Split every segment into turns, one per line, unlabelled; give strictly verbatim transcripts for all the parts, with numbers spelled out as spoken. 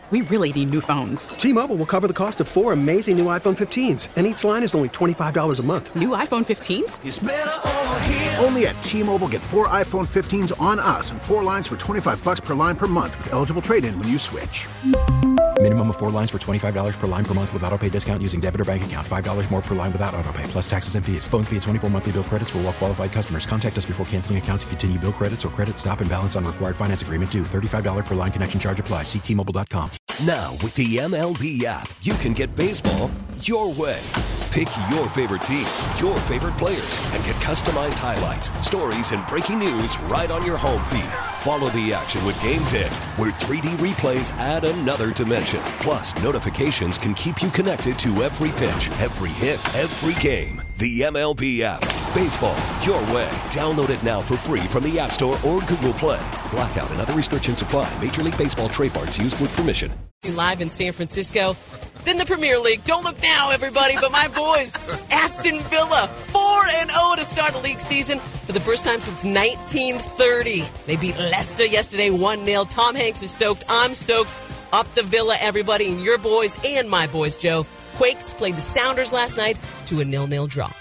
We really need new phones.
T-Mobile will cover the cost of four amazing new iPhone fifteens, and each line is only twenty-five dollars a month.
New iPhone fifteens?
It's better over here.
Only at T-Mobile, get four iPhone fifteens on us and four lines for twenty-five dollars per line per month with eligible trade-in when you switch.
Minimum of four lines for twenty-five dollars per line per month with autopay discount using debit or bank account. five dollars more per line without autopay, plus taxes and fees. Phone fee at twenty-four monthly bill credits for well-qualified customers. Contact us before canceling account to continue bill credits or credit stop and balance on required finance agreement due. thirty-five dollars per line connection charge applies. See T Mobile dot com.
Now, with the M L B app, you can get baseball your way. Pick your favorite team, your favorite players, and get customized highlights, stories, and breaking news right on your home feed. Follow the action with Game Day, where three D replays add another dimension. Plus, notifications can keep you connected to every pitch, every hit, every game. The M L B app. Baseball your way. Download it now for free from the App Store or Google Play. Blackout and other restrictions apply. Major League Baseball trademarks used with permission.
Live in San Francisco. Then the Premier League. Don't look now, everybody, but my boys, Aston Villa, four and oh to start a league season for the first time since nineteen thirty. They beat Leicester yesterday one nil. Tom Hanks is stoked. I'm stoked. Up the Villa, everybody, and your boys and my boys, Joe. Quakes played the Sounders last night to a nil nil draw.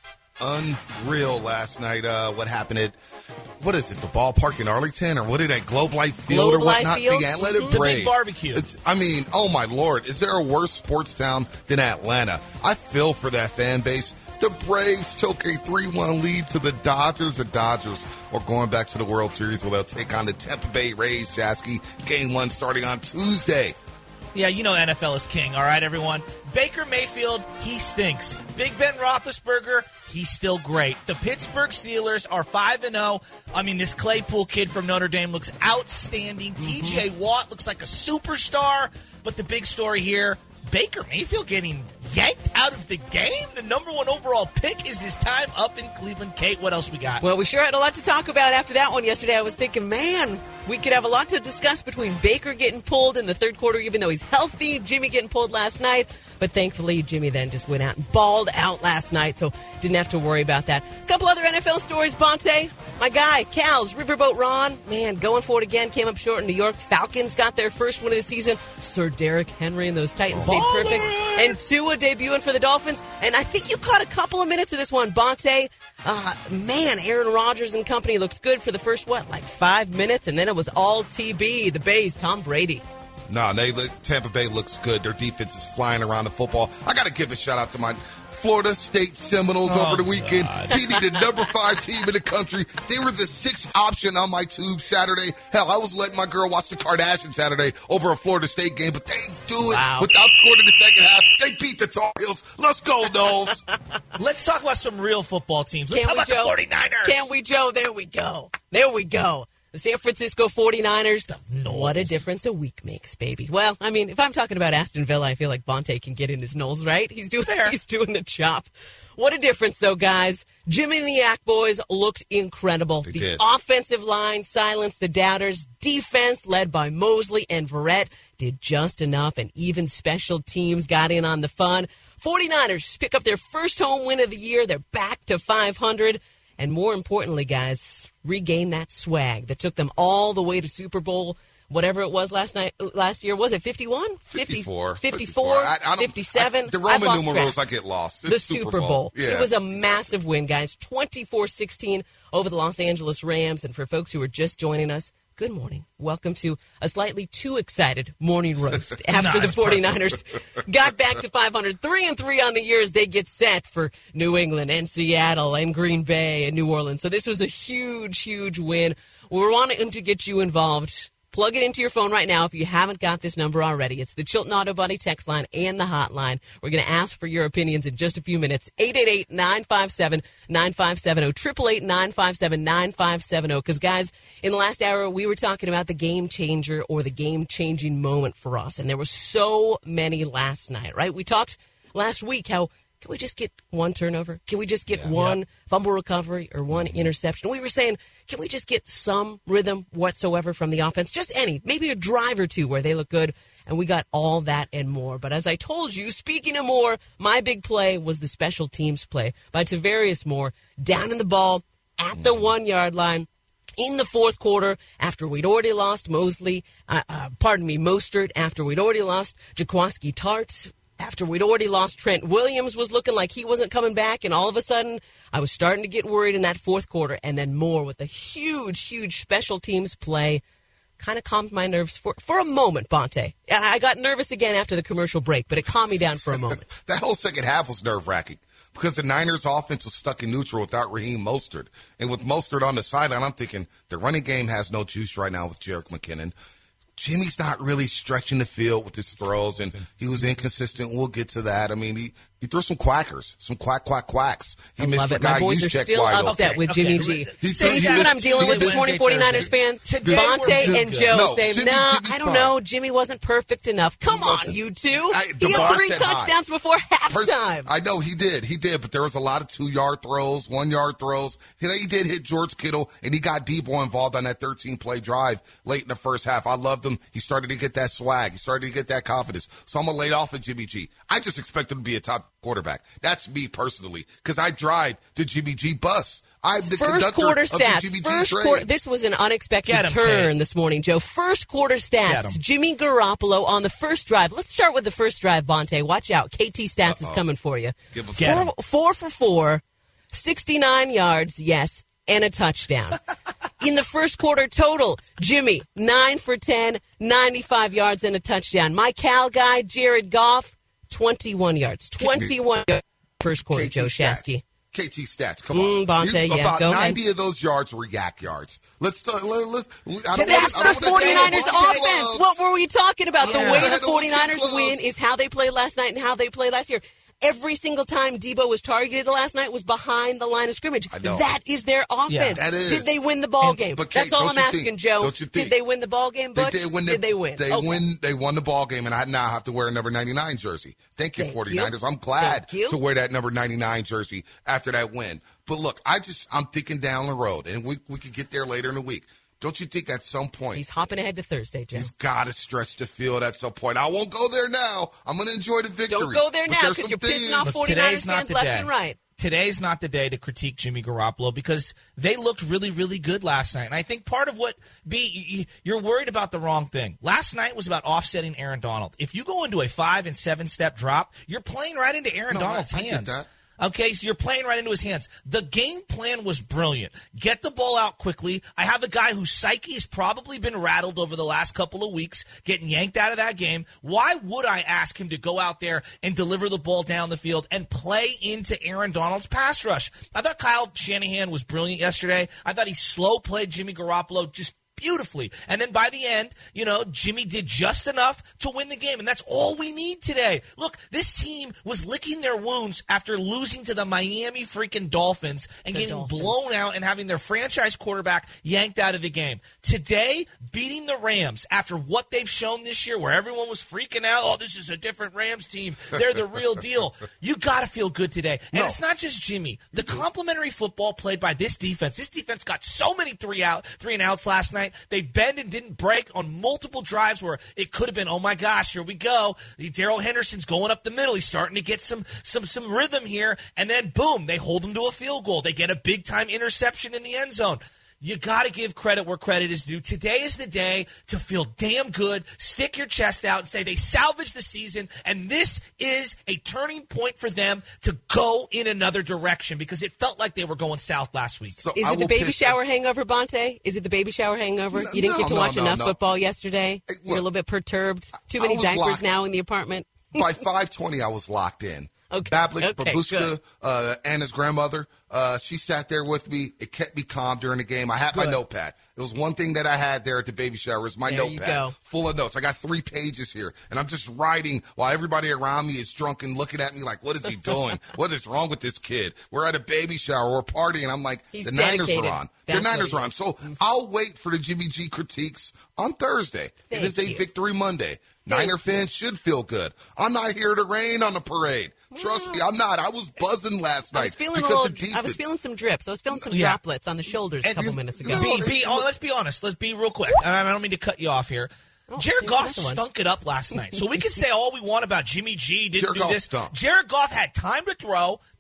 Unreal last night. Uh, what happened at, what is it, the ballpark in Arlington? Or what did that, Globe Life Field
Globe
or whatnot?
Field?
The Atlanta
Mm-hmm.
Braves.
The big barbecue.
It's, I mean, oh my Lord, is there a worse sports town than Atlanta? I feel for that fan base. The Braves took a three one lead to the Dodgers. The Dodgers are going back to the World Series where they'll take on the Tampa Bay Rays, Jasky. Game one starting on Tuesday.
Yeah, you know N F L is king, all right, everyone? Baker Mayfield, he stinks. Big Ben Roethlisberger, he's still great. The Pittsburgh Steelers are five and oh. I mean, this Claypool kid from Notre Dame looks outstanding. Mm-hmm. T J Watt looks like a superstar. But the big story here, Baker Mayfield getting yanked out of the game? The number one overall pick. Is his time up in Cleveland? Kate, what else we got?
Well, we sure had a lot to talk about after that one yesterday. I was thinking, man, we could have a lot to discuss between Baker getting pulled in the third quarter, even though he's healthy, Jimmy getting pulled last night. But thankfully, Jimmy then just went out and balled out last night, so didn't have to worry about that. A couple other N F L stories. Bonte, my guy, Cal's, Riverboat Ron, man, going for it again, came up short in New York. Falcons got their first win of the season. Sir Derrick Henry and those Titans stayed perfect. And Tua debuting for the Dolphins. And I think you caught a couple of minutes of this one, Bonte. Uh, man, Aaron Rodgers and company looked good for the first, what, like five minutes? And then it was all T B, the Bays, Tom Brady.
No, they look, Tampa Bay looks good. Their defense is flying around the football. I got to give a shout out to my Florida State Seminoles oh, over the weekend. Beating the number five team in the country. They were the sixth option on my tube Saturday. Hell, I was letting my girl watch the Kardashians Saturday over a Florida State game, but they do it
wow.
without scoring in the second half. They beat the Tar Heels. Let's go, Knowles.
Let's talk about some real football teams. Let's
Can
talk
we,
about
Joe?
the forty-niners.
Can we, Joe? There we go. There we go. The San Francisco forty-niners, what a difference a week makes, baby. Well, I mean, if I'm talking about Aston Villa, I feel like Bonte can get in his Knowles, right? He's doing
Fair.
He's doing the chop. What a difference, though, guys. Jimmy and the Yak boys looked incredible.
They
the
did.
offensive line silenced the doubters. Defense, led by Mosley and Verrett, did just enough, and even special teams got in on the fun. forty-niners pick up their first home win of the year. They're back to five hundred. And more importantly, guys, regain that swag that took them all the way to Super Bowl, whatever it was last night, last year. Was it fifty-one?
fifty-four.
fifty-four,
I, I
fifty-seven.
I, the
I've
Roman
lost
numerals,
track.
I get lost. It's
The Super Bowl. Bowl.
Yeah.
It was a massive win, guys. twenty-four sixteen over the Los Angeles Rams. And for folks who are just joining us, good morning. Welcome to a slightly too excited morning roast after the forty-niners got back to five hundred. Three and three on the year as they get set for New England and Seattle and Green Bay and New Orleans. So this was a huge, huge win. We're wanting to get you involved. Plug it into your phone right now if you haven't got this number already. It's the Chilton Auto Body text line and the hotline. We're going to ask for your opinions in just a few minutes. eight eight eight, nine five seven, nine five seven zero. eight eight eight, nine five seven, nine five seven zero. Because, guys, in the last hour, we were talking about the game changer or the game-changing moment for us. And there were so many last night, right? We talked last week how can we just get one turnover? Can we just get
yeah,
one
yeah.
fumble recovery or one interception? We were saying, can we just get some rhythm whatsoever from the offense? Just any, maybe a drive or two where they look good. And we got all that and more. But as I told you, speaking of more, my big play was the special teams play by Tavarius Moore, down in the ball at the one-yard line. In the fourth quarter, after we'd already lost Mosley, uh, uh, pardon me, Mostert, after we'd already lost Jaquiski Tartt, after we'd already lost Trent Williams was looking like he wasn't coming back, and all of a sudden I was starting to get worried in that fourth quarter, and then more with a huge, huge special teams play. Kind of calmed my nerves for, for a moment, Bonte. I got nervous again after the commercial break, but it calmed me down for a moment.
That whole second half was nerve-wracking because the Niners' offense was stuck in neutral without Raheem Mostert. And with Mostert on the sideline, I'm thinking the running game has no juice right now with Jerick McKinnon. Jimmy's not really stretching the field with his throws, and he was inconsistent. We'll get to that. I mean, he, he threw some quackers, some quack, quack, quacks. He
I
missed
love
the
it.
guy
My boys are still
wide
upset
open.
with
Okay,
Jimmy
okay.
G.
He
So you
he
see what
missed-
I'm dealing
he
with with
missed-
twenty forty-niners fans?
Today
Bonte
we're good.
and Joe
No,
say,
Jimmy-
no,
Jimmy's
I don't
fine.
know. Jimmy wasn't perfect enough. Come
He
on,
wasn't.
you two.
I-
He
the
had
bar
three
set high.
touchdowns before
First-
halftime.
I know he did. He did, but there was a lot of two-yard throws, one-yard throws. You know, he did hit George Kittle, and he got Debo involved on that thirteen-play drive late in the first half. I loved him. He started to get that swag. He started to get that confidence. So I'm going to lay off of Jimmy G. I just expect him to be a top quarterback. That's me personally, because I drive the Jimmy G bus. I'm the
First
conductor
quarter
of the
stats.
Jimmy G
First
train.
quarter. This was an unexpected
Get 'em,
turn
Kate.
this morning, Joe. First quarter
Get 'em.
stats. Jimmy Garoppolo on the first drive. Let's start with the first drive, Bonte. Watch out. K T Stats is coming for you.
Give a
Get 'em.
Four, four for four, sixty-nine yards, yes, and a touchdown. In the first quarter total, Jimmy, nine for ten, ninety-five yards and a touchdown. My Cal guy, Jared Goff, twenty-one yards. twenty-one yards first quarter,
K T
Joe
stats.
Shasky.
K T stats, come
Mm,
on.
Bonte,
You-
yeah,
about
go
ninety
ahead.
of those yards were yak yards. Let's talk. Let, let's. I don't
That's
wanna, I
the
don't wanna
forty-niners
get all the
offense.
gloves.
What were we talking about? The
Yeah.
way
I
the
had to look at
forty-niners
gloves.
win is how they played last night and how they played last year. Every single time Debo was targeted last night was behind the line of scrimmage.
I know.
That is their offense.
That is.
Did they win the ball
And-
game?
but Kate,
That's all
don't
I'm
you
asking,
think-
Joe.
don't you think-
Did they win the ball game,
They
Butch?
did win. The,
did they win?
They
Okay.
win. They won the ball game, and I now have to wear a number ninety-nine jersey. Thank you,
Thank
forty-niners.
you.
I'm glad
Thank you.
to wear that number ninety-nine jersey after that win. But look, I just I'm thinking down the road, and we we could get there later in the week. Don't you think at some point
He's hopping ahead to Thursday, Joe.
he's got to stretch the field at some point? I won't go there now. I'm going to enjoy the victory.
Don't go there
But
now
there's
because
some
you're pissing
things-
off
Look,
forty-niners
today's not
fans
the
left
day.
and right.
Today's not the day to critique Jimmy Garoppolo because they looked really, really good last night. And I think part of what, B, you're worried about the wrong thing. Last night was about offsetting Aaron Donald. If you go into a five and seven step drop, you're playing right into Aaron
No,
Donald's
I- I get
hands.
that.
Okay, so you're playing right into his hands. The game plan was brilliant. Get the ball out quickly. I have a guy whose psyche has probably been rattled over the last couple of weeks, getting yanked out of that game. Why would I ask him to go out there and deliver the ball down the field and play into Aaron Donald's pass rush? I thought Kyle Shanahan was brilliant yesterday. I thought he slow played Jimmy Garoppolo just beautifully. And then by the end, you know, Jimmy did just enough to win the game. And that's all we need today. Look, this team was licking their wounds after losing to the Miami freaking Dolphins and
The
getting
Dolphins.
blown out and having their franchise quarterback yanked out of the game. Today, beating the Rams after what they've shown this year where everyone was freaking out, oh, this is a different Rams team. They're the real deal. You got to feel good today. And
No.
it's not just Jimmy. The complimentary football played by this defense. This defense got so many three out, three and outs last night. They bend and didn't break on multiple drives where it could have been, oh my gosh, here we go. Daryl Henderson's going up the middle. He's starting to get some some some rhythm here. And then boom, they hold him to a field goal. They get a big time interception in the end zone. You got to give credit where credit is due. Today is the day to feel damn good, stick your chest out and say they salvaged the season, and this is a turning point for them to go in another direction because it felt like they were going south last week.
So
Is
I
it the
will
baby
pick-
shower hangover, Bonte? Is it the baby shower hangover?
No,
You didn't get to
no,
watch
no,
enough
no.
football yesterday?
Hey,
You're a
look,
little bit perturbed? Too
I
many
was
diapers
locked-
now in the apartment?
By five twenty, I was locked in.
Okay,
Bablik,
okay,
Babushka,
good.
uh, Anna's grandmother, uh, she sat there with me. It kept me calm during the game. I had my
Good.
notepad. It was one thing that I had there at the baby shower is my
There you
notepad
go.
full of notes. I got three pages here, and I'm just writing while everybody around me is drunk and looking at me like, what is he doing? What is wrong with this kid? We're at a baby shower. We're partying. I'm like,
He's
the Niners
dedicated.
are on. The
That's
Niners
what
are
he
on. So I'll wait for the Jimmy G critiques on Thursday.
Thank
it is a
you.
victory Monday.
Thank
Niner fans should feel good. I'm not here to rain on the parade. Trust me, I'm not. I was buzzing last night
I was feeling a
because
little.
of defense.
I was feeling some drips. I was feeling some
Yeah.
droplets on the shoulders a
And
couple
you-
minutes ago.
No,
Be, be,
it-
oh, let's be honest. Let's be real quick. And I don't mean to cut you off here.
Oh,
Jared
here's
Goff
another one.
stunk it up last night. So we can say all we want about Jimmy G, didn't
Jared
do
Goff
this.
stunk.
Jared Goff had time to throw,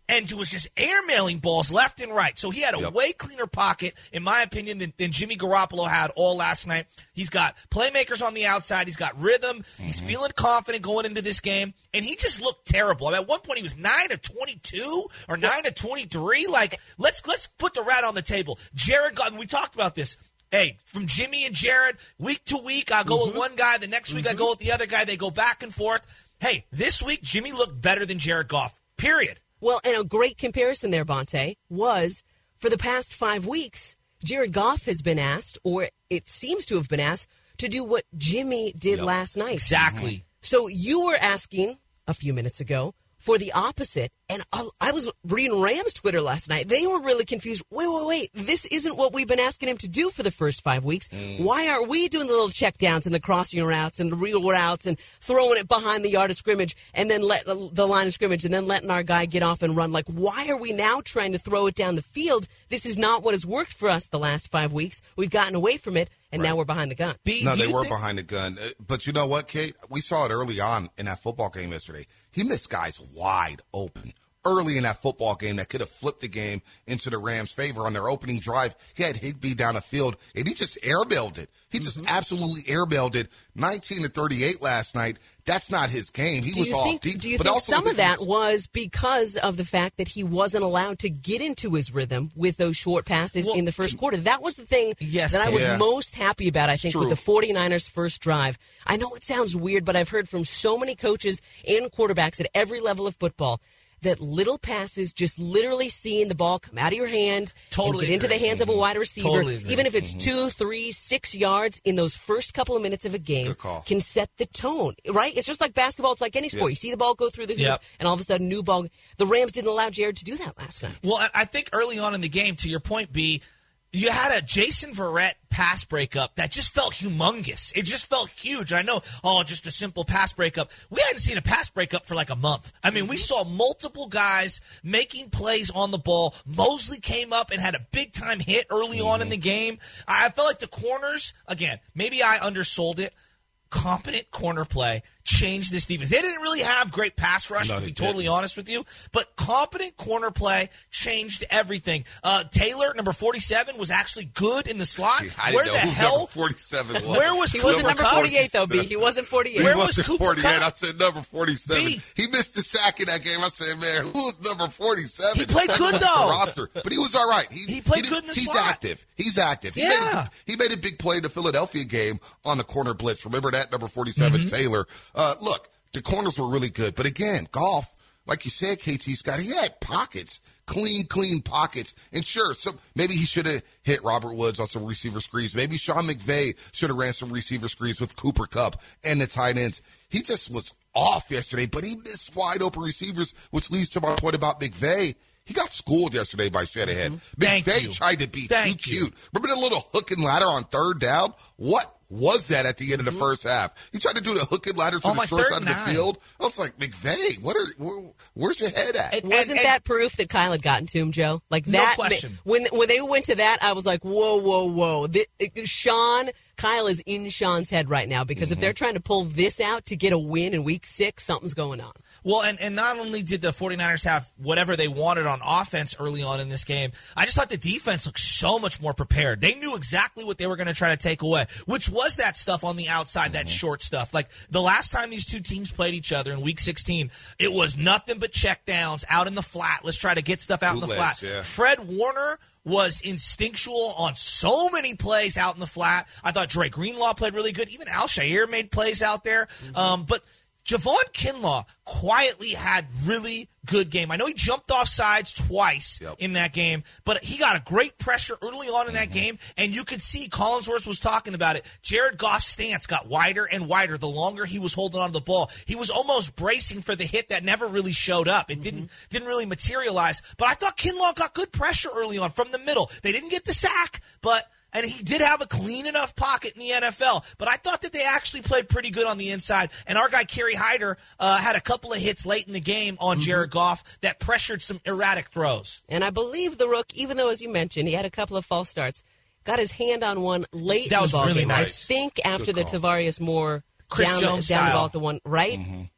and was just airmailing balls left and right. So he had a
Yep.
way cleaner pocket, in my opinion, than, than Jimmy Garoppolo had all last night. He's got playmakers on the outside. He's got rhythm. Mm-hmm. He's feeling confident going into this game, and he just looked terrible. I mean, at one point, he was nine of twenty-two or nine of twenty-three. Like, let's let's put the rat on the table. Jared Goff, we talked about this. Hey, from Jimmy and Jared, week to week, I go mm-hmm. with one guy. The next week, mm-hmm. I go with the other guy. They go back and forth. Hey, this week, Jimmy looked better than Jared Goff, period.
Well, and a great comparison there, Bonte, was for the past five weeks, Jared Goff has been asked, or it seems to have been asked, to do what Jimmy did
yep.
last night.
Exactly. Mm-hmm.
So you were asking a few minutes ago for the opposite, and I, I was reading Rams Twitter last night. They were really confused. Wait, wait, wait. This isn't what we've been asking him to do for the first five weeks. Mm. Why are we doing the little checkdowns and the crossing routes and the real routes and throwing it behind the yard of scrimmage and then let the, the line of scrimmage and then letting our guy get off and run? Like, why are we now trying to throw it down the field? This is not what has worked for us the last five weeks. We've gotten away from it, and right. now we're behind the gun.
B, no, they were think- behind the gun. But you know what, Kate? We saw it early on in that football game yesterday. He missed guys wide open early in that football game that could have flipped the game into the Rams' favor on their opening drive. He had Higbee down the field, and he just airmailed it. He just mm-hmm. absolutely airmailed it. nineteen to thirty-eight last night. That's not his game. He
do
was off
think,
deep.
Do you
but
think
also
some of that was because of the fact that he wasn't allowed to get into his rhythm with those short passes
well,
in the first quarter? That was the thing
yes,
that I was
yeah.
most happy about, I think, with the 49ers' first drive. I know it sounds weird, but I've heard from so many coaches and quarterbacks at every level of football that little passes, just literally seeing the ball come out of your hand
totally
and get into
agree.
the hands
mm-hmm.
of a wide receiver,
totally
even if it's
mm-hmm.
two, three, six yards in those first couple of minutes of a game, can set the tone, right? It's just like basketball. It's like any sport. Yep. You see the ball go through the hoop,
yep.
and all of a sudden, new ball. The Rams didn't allow Jared to do that last night.
Well, I think early on in the game, to your point, B, you had a Jason Verrett pass breakup that just felt humongous. It just felt huge. I know, oh, just a simple pass breakup. We hadn't seen a pass breakup for like a month. I mean, we saw multiple guys making plays on the ball. Mosley came up and had a big-time hit early mm-hmm. on in the game. I felt like the corners, again, maybe I undersold it. Competent corner play changed this defense. They didn't really have great pass rush, no, to be totally didn't. honest with you, but competent corner play changed everything. Uh, Taylor, number forty-seven, was actually good in the slot.
I
where
didn't
the
know who
hell?
number forty-seven was.
Where was
he
Cooper
wasn't number
Kupp?
forty-eight, though, B. He wasn't forty-eight.
He
Where
was
was Cooper
forty-eight.
Kupp?
I said number forty-seven.
B.
He missed the sack in that game. I said, man, who was number forty-seven?
He played
that
good,
was
though.
The roster. But he was all right. He,
he played
he
good in the
he's
slot.
active. He's active. He
Yeah.
Made a, he made a big play in the Philadelphia game on the corner blitz. Remember that? Number forty-seven, mm-hmm. Taylor. Uh, look, the corners were really good. But again, Goff, like you said, K T Scott, he had pockets. Clean, clean pockets. And sure, some, maybe he should have hit Robert Woods on some receiver screens. Maybe Sean McVay should have ran some receiver screens with Cooper Kupp and the tight ends. He just was off yesterday, but he missed wide open receivers, which leads to my point about McVay. He got schooled yesterday by Shanahan.
Mm-hmm.
McVay tried to be
Thank
too
you.
cute. Remember the little hook and ladder on third down? What was that at the end of the mm-hmm. first half? He tried to do the hook and ladder to
oh,
the short side of the
nine.
field. I was like, McVay, what are, where, where's your head at?
And, Wasn't and, and, that proof that Kyle had gotten to him, Joe? Like that.
No question.
When when they went to that, I was like, whoa, whoa, whoa. The, Sean, Kyle is in Sean's head right now because mm-hmm. if they're trying to pull this out to get a win in week six, something's going on.
Well, and, and not only did the 49ers have whatever they wanted on offense early on in this game, I just thought the defense looked so much more prepared. They knew exactly what they were going to try to take away, which was that stuff on the outside, mm-hmm. that short stuff. Like the last time these two teams played each other in week sixteen, it was nothing but check downs out in the flat. Let's try to get stuff out in the flat.
Yeah.
Fred Warner was instinctual on so many plays out in the flat. I thought Dre Greenlaw played really good. Even Al-Shaair made plays out there. Mm-hmm. Um, but Javon Kinlaw quietly had really good game. I know he jumped off sides twice yep. in that game, but he got a great pressure early on in that mm-hmm. game, and you could see Collinsworth was talking about it. Jared Goff's stance got wider and wider the longer he was holding on to the ball. He was almost bracing for the hit that never really showed up. It mm-hmm. didn't didn't really materialize, but I thought Kinlaw got good pressure early on from the middle. They didn't get the sack, but and he did have a clean enough pocket in the N F L. But I thought that they actually played pretty good on the inside. And our guy, Kerry Hyder, uh, had a couple of hits late in the game on mm-hmm. Jared Goff that pressured some erratic throws.
And I believe the Rook, even though, as you mentioned, he had a couple of false starts, got his hand on one late
that
in the
was
ball
really
game.
nice.
I think after the Tavarius Moore
Chris
down,
Jones
down the
style.
ball at the one, right?
Mm-hmm.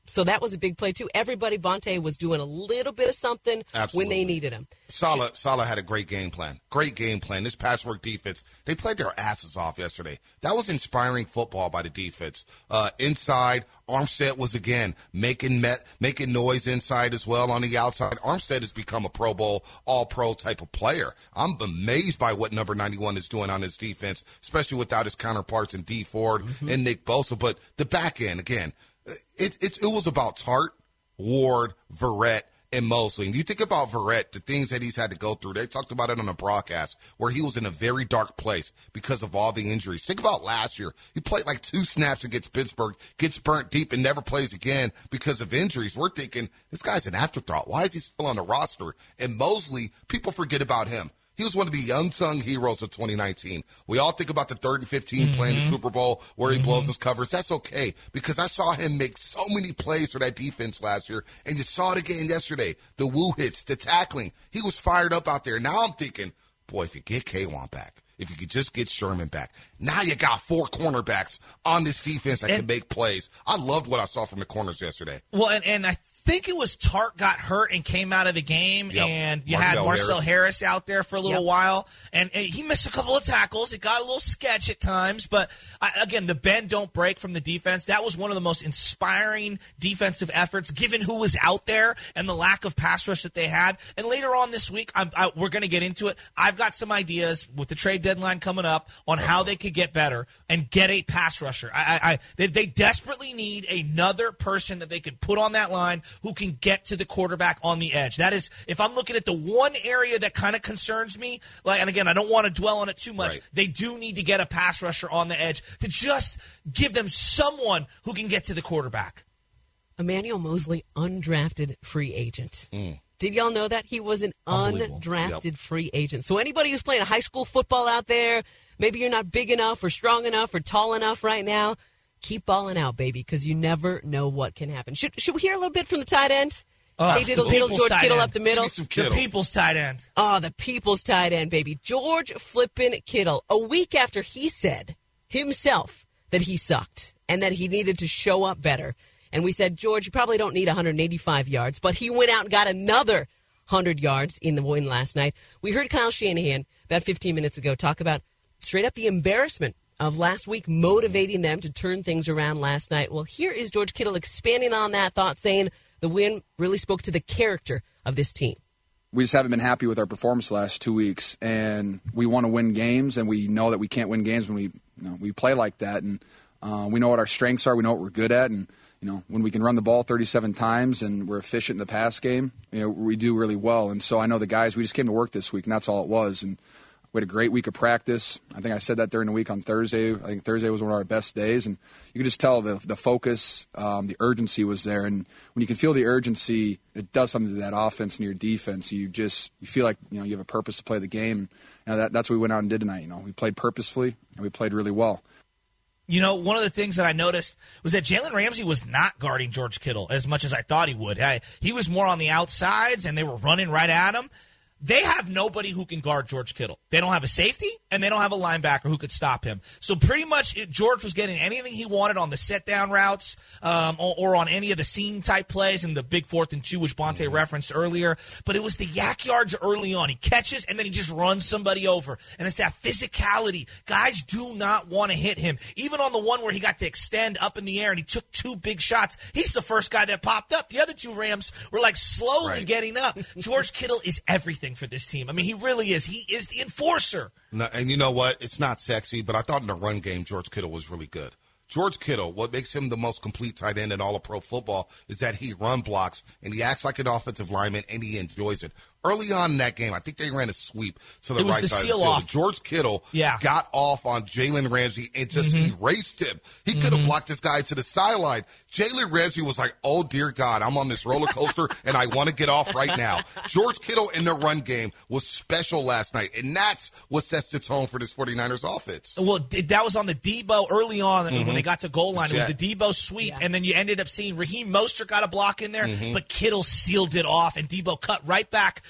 So that was a big play, too. Everybody, Vontae was doing a little bit of something
Absolutely.
when they needed him.
Saleh, Saleh had a great game plan. Great game plan. This patchwork defense, they played their asses off yesterday. That was inspiring football by the defense. Uh, inside, Armstead was, again, making met, making noise inside as well on the outside. Armstead has become a Pro Bowl, all-pro type of player. I'm amazed by what number ninety-one is doing on his defense, especially without his counterparts in D Ford mm-hmm. and Nick Bosa. But the back end, again, It, it, it was about Tart, Ward, Verrett, and Mosley. And you think about Verrett, the things that he's had to go through. They talked about it on a broadcast where he was in a very dark place because of all the injuries. Think about last year. He played like two snaps against Pittsburgh, gets burnt deep, and never plays again because of injuries. We're thinking, this guy's an afterthought. Why is he still on the roster? And Mosley, people forget about him. He was one of the unsung heroes of twenty nineteen. We all think about the third and fifteen mm-hmm. playing the Super Bowl where he mm-hmm. blows his covers. That's okay because I saw him make so many plays for that defense last year, and you saw it again yesterday. The woo hits, the tackling. He was fired up out there. Now I'm thinking, boy, if you get K'Wan back, if you could just get Sherman back, now you got four cornerbacks on this defense that and, can make plays. I loved what I saw from the corners yesterday.
Well, and, and I think it was Tart got hurt and came out of the game,
yep.
and you
Marcel
had Marcel Harris. Harris out there for a little
yep.
while, and, and he missed a couple of tackles. It got a little sketch at times, but I, again, the bend don't break from the defense. That was one of the most inspiring defensive efforts, given who was out there and the lack of pass rush that they had. And later on this week, I'm, I, we're going to get into it. I've got some ideas with the trade deadline coming up on how they could get better and get a pass rusher. I, I, I they, they desperately need another person that they can put on that line who can get to the quarterback on the edge. That is, if I'm looking at the one area that kind of concerns me, like, and again, I don't want to dwell on it too much,
right.
they do need to get a pass rusher on the edge to just give them someone who can get to the quarterback.
Emmanuel Mosley, undrafted free agent.
Mm.
Did y'all know that? He was an undrafted yep. free agent. So anybody who's playing high school football out there, maybe you're not big enough or strong enough or tall enough right now, keep balling out, baby, because you never know what can happen. Should should we hear a little bit from the tight end?
Uh,
they did a little George Kittle
end.
up the middle.
The people's tight end.
Oh, the people's tight end, baby. George flippin' Kittle. A week after he said himself that he sucked and that he needed to show up better. And we said, George, you probably don't need one hundred eighty-five yards. But he went out and got another one hundred yards in the win last night. We heard Kyle Shanahan about fifteen minutes ago talk about straight up the embarrassment of last week motivating them to turn things around last night. Well, here is George Kittle expanding on that thought, saying the win really spoke to the character of this team.
We just haven't been happy with our performance the last two weeks, and we want to win games, and we know that we can't win games when we you know, we play like that, and uh, we know what our strengths are, we know what we're good at, and you know when we can run the ball thirty-seven times and we're efficient in the pass game, you know we do really well. And so I know the guys, we just came to work this week, and that's all it was. And we had a great week of practice. I think I said that during the week on Thursday. I think Thursday was one of our best days. And you could just tell the the focus, um, the urgency was there. And when you can feel the urgency, it does something to that offense and your defense. You just you feel like you know you have a purpose to play the game. And you know, that, that's what we went out and did tonight. You know, we played purposefully, and we played really well.
You know, one of the things that I noticed was that Jalen Ramsey was not guarding George Kittle as much as I thought he would. I, he was more on the outsides, and they were running right at him. They have nobody who can guard George Kittle. They don't have a safety, and they don't have a linebacker who could stop him. So pretty much it, George was getting anything he wanted on the set-down routes um, or, or on any of the seam-type plays and the big fourth and two, which Bonte mm-hmm. referenced earlier. But it was the yak yards early on. He catches, and then he just runs somebody over. And it's that physicality. Guys do not want to hit him. Even on the one where he got to extend up in the air and he took two big shots, he's the first guy that popped up. The other two Rams were like slowly right. getting up. George Kittle is everything for this team. I mean, he really is. He is the enforcer.
No, and you know what? It's not sexy, but I thought in the run game, George Kittle was really good. George Kittle, what makes him the most complete tight end in all of pro football is that he run blocks, and he acts like an offensive lineman, and he enjoys it. Early on in that game, I think they ran a sweep to the right
the
side of the field.
Off.
George Kittle
yeah.
got off on Jalen Ramsey and just mm-hmm. erased him. He mm-hmm. could have blocked this guy to the sideline. Jalen Ramsey was like, oh, dear God, I'm on this roller coaster, and I want to get off right now. George Kittle in the run game was special last night, and that's what sets the tone for this 49ers offense.
Well, that was on the Debo early on mm-hmm. when they got to goal line.
The
it was the Debo sweep, yeah. and then you ended up seeing Raheem Mostert got a block in there,
mm-hmm.
but Kittle sealed it off, and Debo cut right back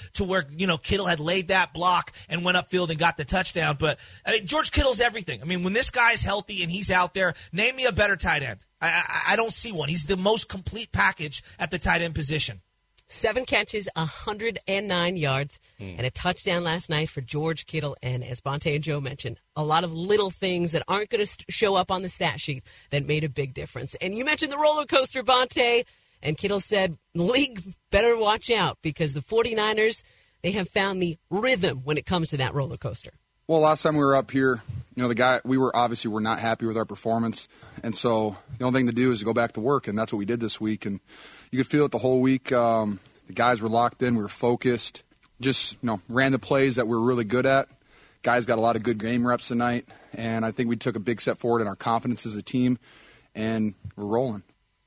to where, you know, Kittle had laid that block and went upfield and got the touchdown. But I mean, George Kittle's everything. I mean, when this guy's healthy and he's out there, name me a better tight end. I, I, I don't see one. He's the most complete package at the tight end position.
Seven catches, one hundred nine yards, mm. and a touchdown last night for George Kittle. And as Bonte and Joe mentioned, a lot of little things that aren't going to show up on the stat sheet that made a big difference. And you mentioned the roller coaster, Bonte, and Kittle said, the league better watch out because the 49ers, they have found the rhythm when it comes to that roller coaster.
Well, last time we were up here, you know, the guy, we were obviously were not happy with our performance. And so the only thing to do is to go back to work, and that's what we did this week. And you could feel it the whole week. Um, the guys were locked in. We were focused. Just, you know, ran the plays that we were really good at. Guys got a lot of good game reps tonight. And I think we took a big step forward in our confidence as a team, and we're rolling.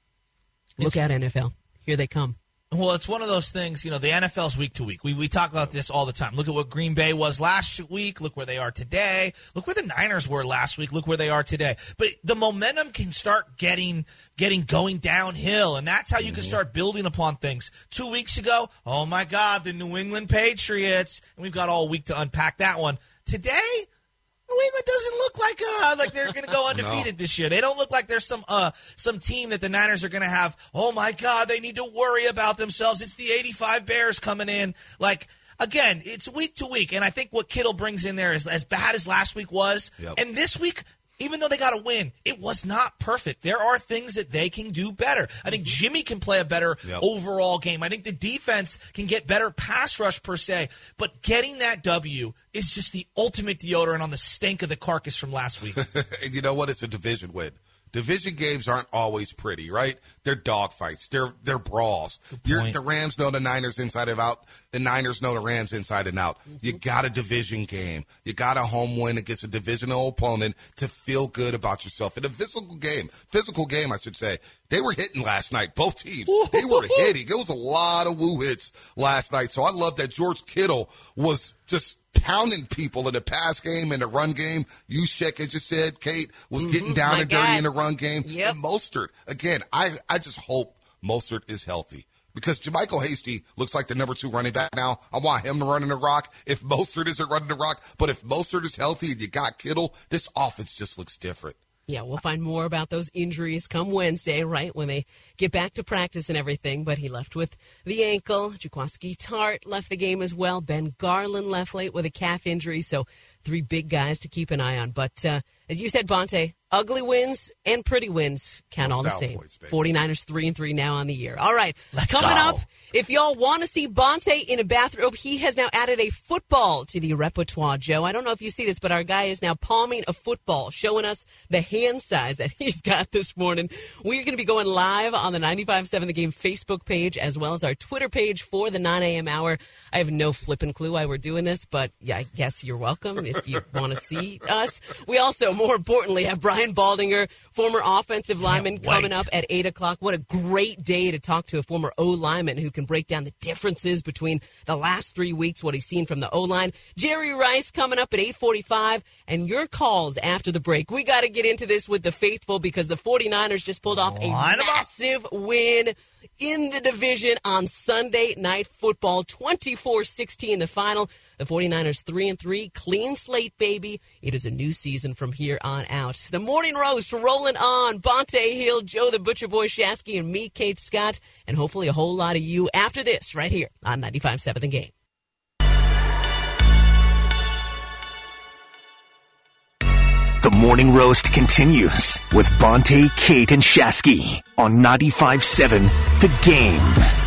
Look at N F L. Here they come.
Well, it's one of those things, you know, the N F L's week to week. We we talk about this all the time. Look at what Green Bay was last week. Look where they are today. Look where the Niners were last week. Look where they are today. But the momentum can start getting getting going downhill, and that's how you can start building upon things. Two weeks ago, oh, my God, the New England Patriots. And we've got all week to unpack that one. Today, New England doesn't look like uh, like they're going to go undefeated no. this year. They don't look like there's some uh, some team that the Niners are going to have, oh, my God, they need to worry about themselves. It's the eighty-five Bears coming in. Like, again, it's week to week, and I think what Kittle brings in there is as bad as last week was. Yep. And this week, even though they got a win, it was not perfect. There are things that they can do better. I think Jimmy can play a better yep. overall game. I think the defense can get better pass rush per se. But getting that W is just the ultimate deodorant on the stink of the carcass from last week.
And you know what? It's a division win. Division games aren't always pretty, right? They're dogfights. They're they're brawls. You're, the Rams know the Niners inside and out. The Niners know the Rams inside and out. Mm-hmm. You got a division game. You got a home win against a divisional opponent to feel good about yourself. In a physical game, physical game, I should say, they were hitting last night, both teams. They were hitting. It was a lot of woo hits last night. So I love that George Kittle was just pounding people in the pass game and the run game. Juszczyk, as you said, Kate, was mm-hmm. getting down
My
and dirty
God.
in the run game.
Yep.
And Mostert, again, I, I just hope Mostert is healthy. Because JaMychal Hasty looks like the number two running back now. I want him to run in the rock if Mostert isn't running the rock. But if Mostert is healthy and you got Kittle, this offense just looks different.
Yeah, we'll find more about those injuries come Wednesday, right, when they get back to practice and everything. But he left with the ankle. Jaquiski Tartt left the game as well. Ben Garland left late with a calf injury. So three big guys to keep an eye on. But uh, as you said, Bonte, ugly wins and pretty wins count all the same. Points, 49ers three and three now on the year. All right,
Let's
coming
go.
up, if y'all want to see Bonte in a bathrobe, he has now added a football to the repertoire, Joe. I don't know if you see this, but our guy is now palming a football, showing us the hand size that he's got this morning. We're going to be going live on the ninety-five seven The Game Facebook page as well as our Twitter page for the nine a.m. hour. I have no flipping clue why we're doing this, but yeah, I guess you're welcome if you want to see us. We also, more importantly, have Brian Baldinger, former offensive lineman,
Can't
coming
wait.
up at eight o'clock. What a great day to talk to a former O-lineman who can break down the differences between the last three weeks, what he's seen from the O-line. Jerry Rice coming up at eight forty-five, and your calls after the break. We got to get into this with the faithful because the 49ers just pulled off a
Line 'em up.
massive win in the division on Sunday Night Football, twenty-four sixteen the final. The 49ers three and three, clean slate, baby. It is a new season from here on out. The Morning Roast rolling on. Bonte Hill, Joe the Butcher Boy Shasky, and me, Kate Scott, and hopefully a whole lot of you after this right here on ninety-five seven The Game.
The Morning Roast continues with Bonte, Kate, and Shasky on ninety-five seven The Game.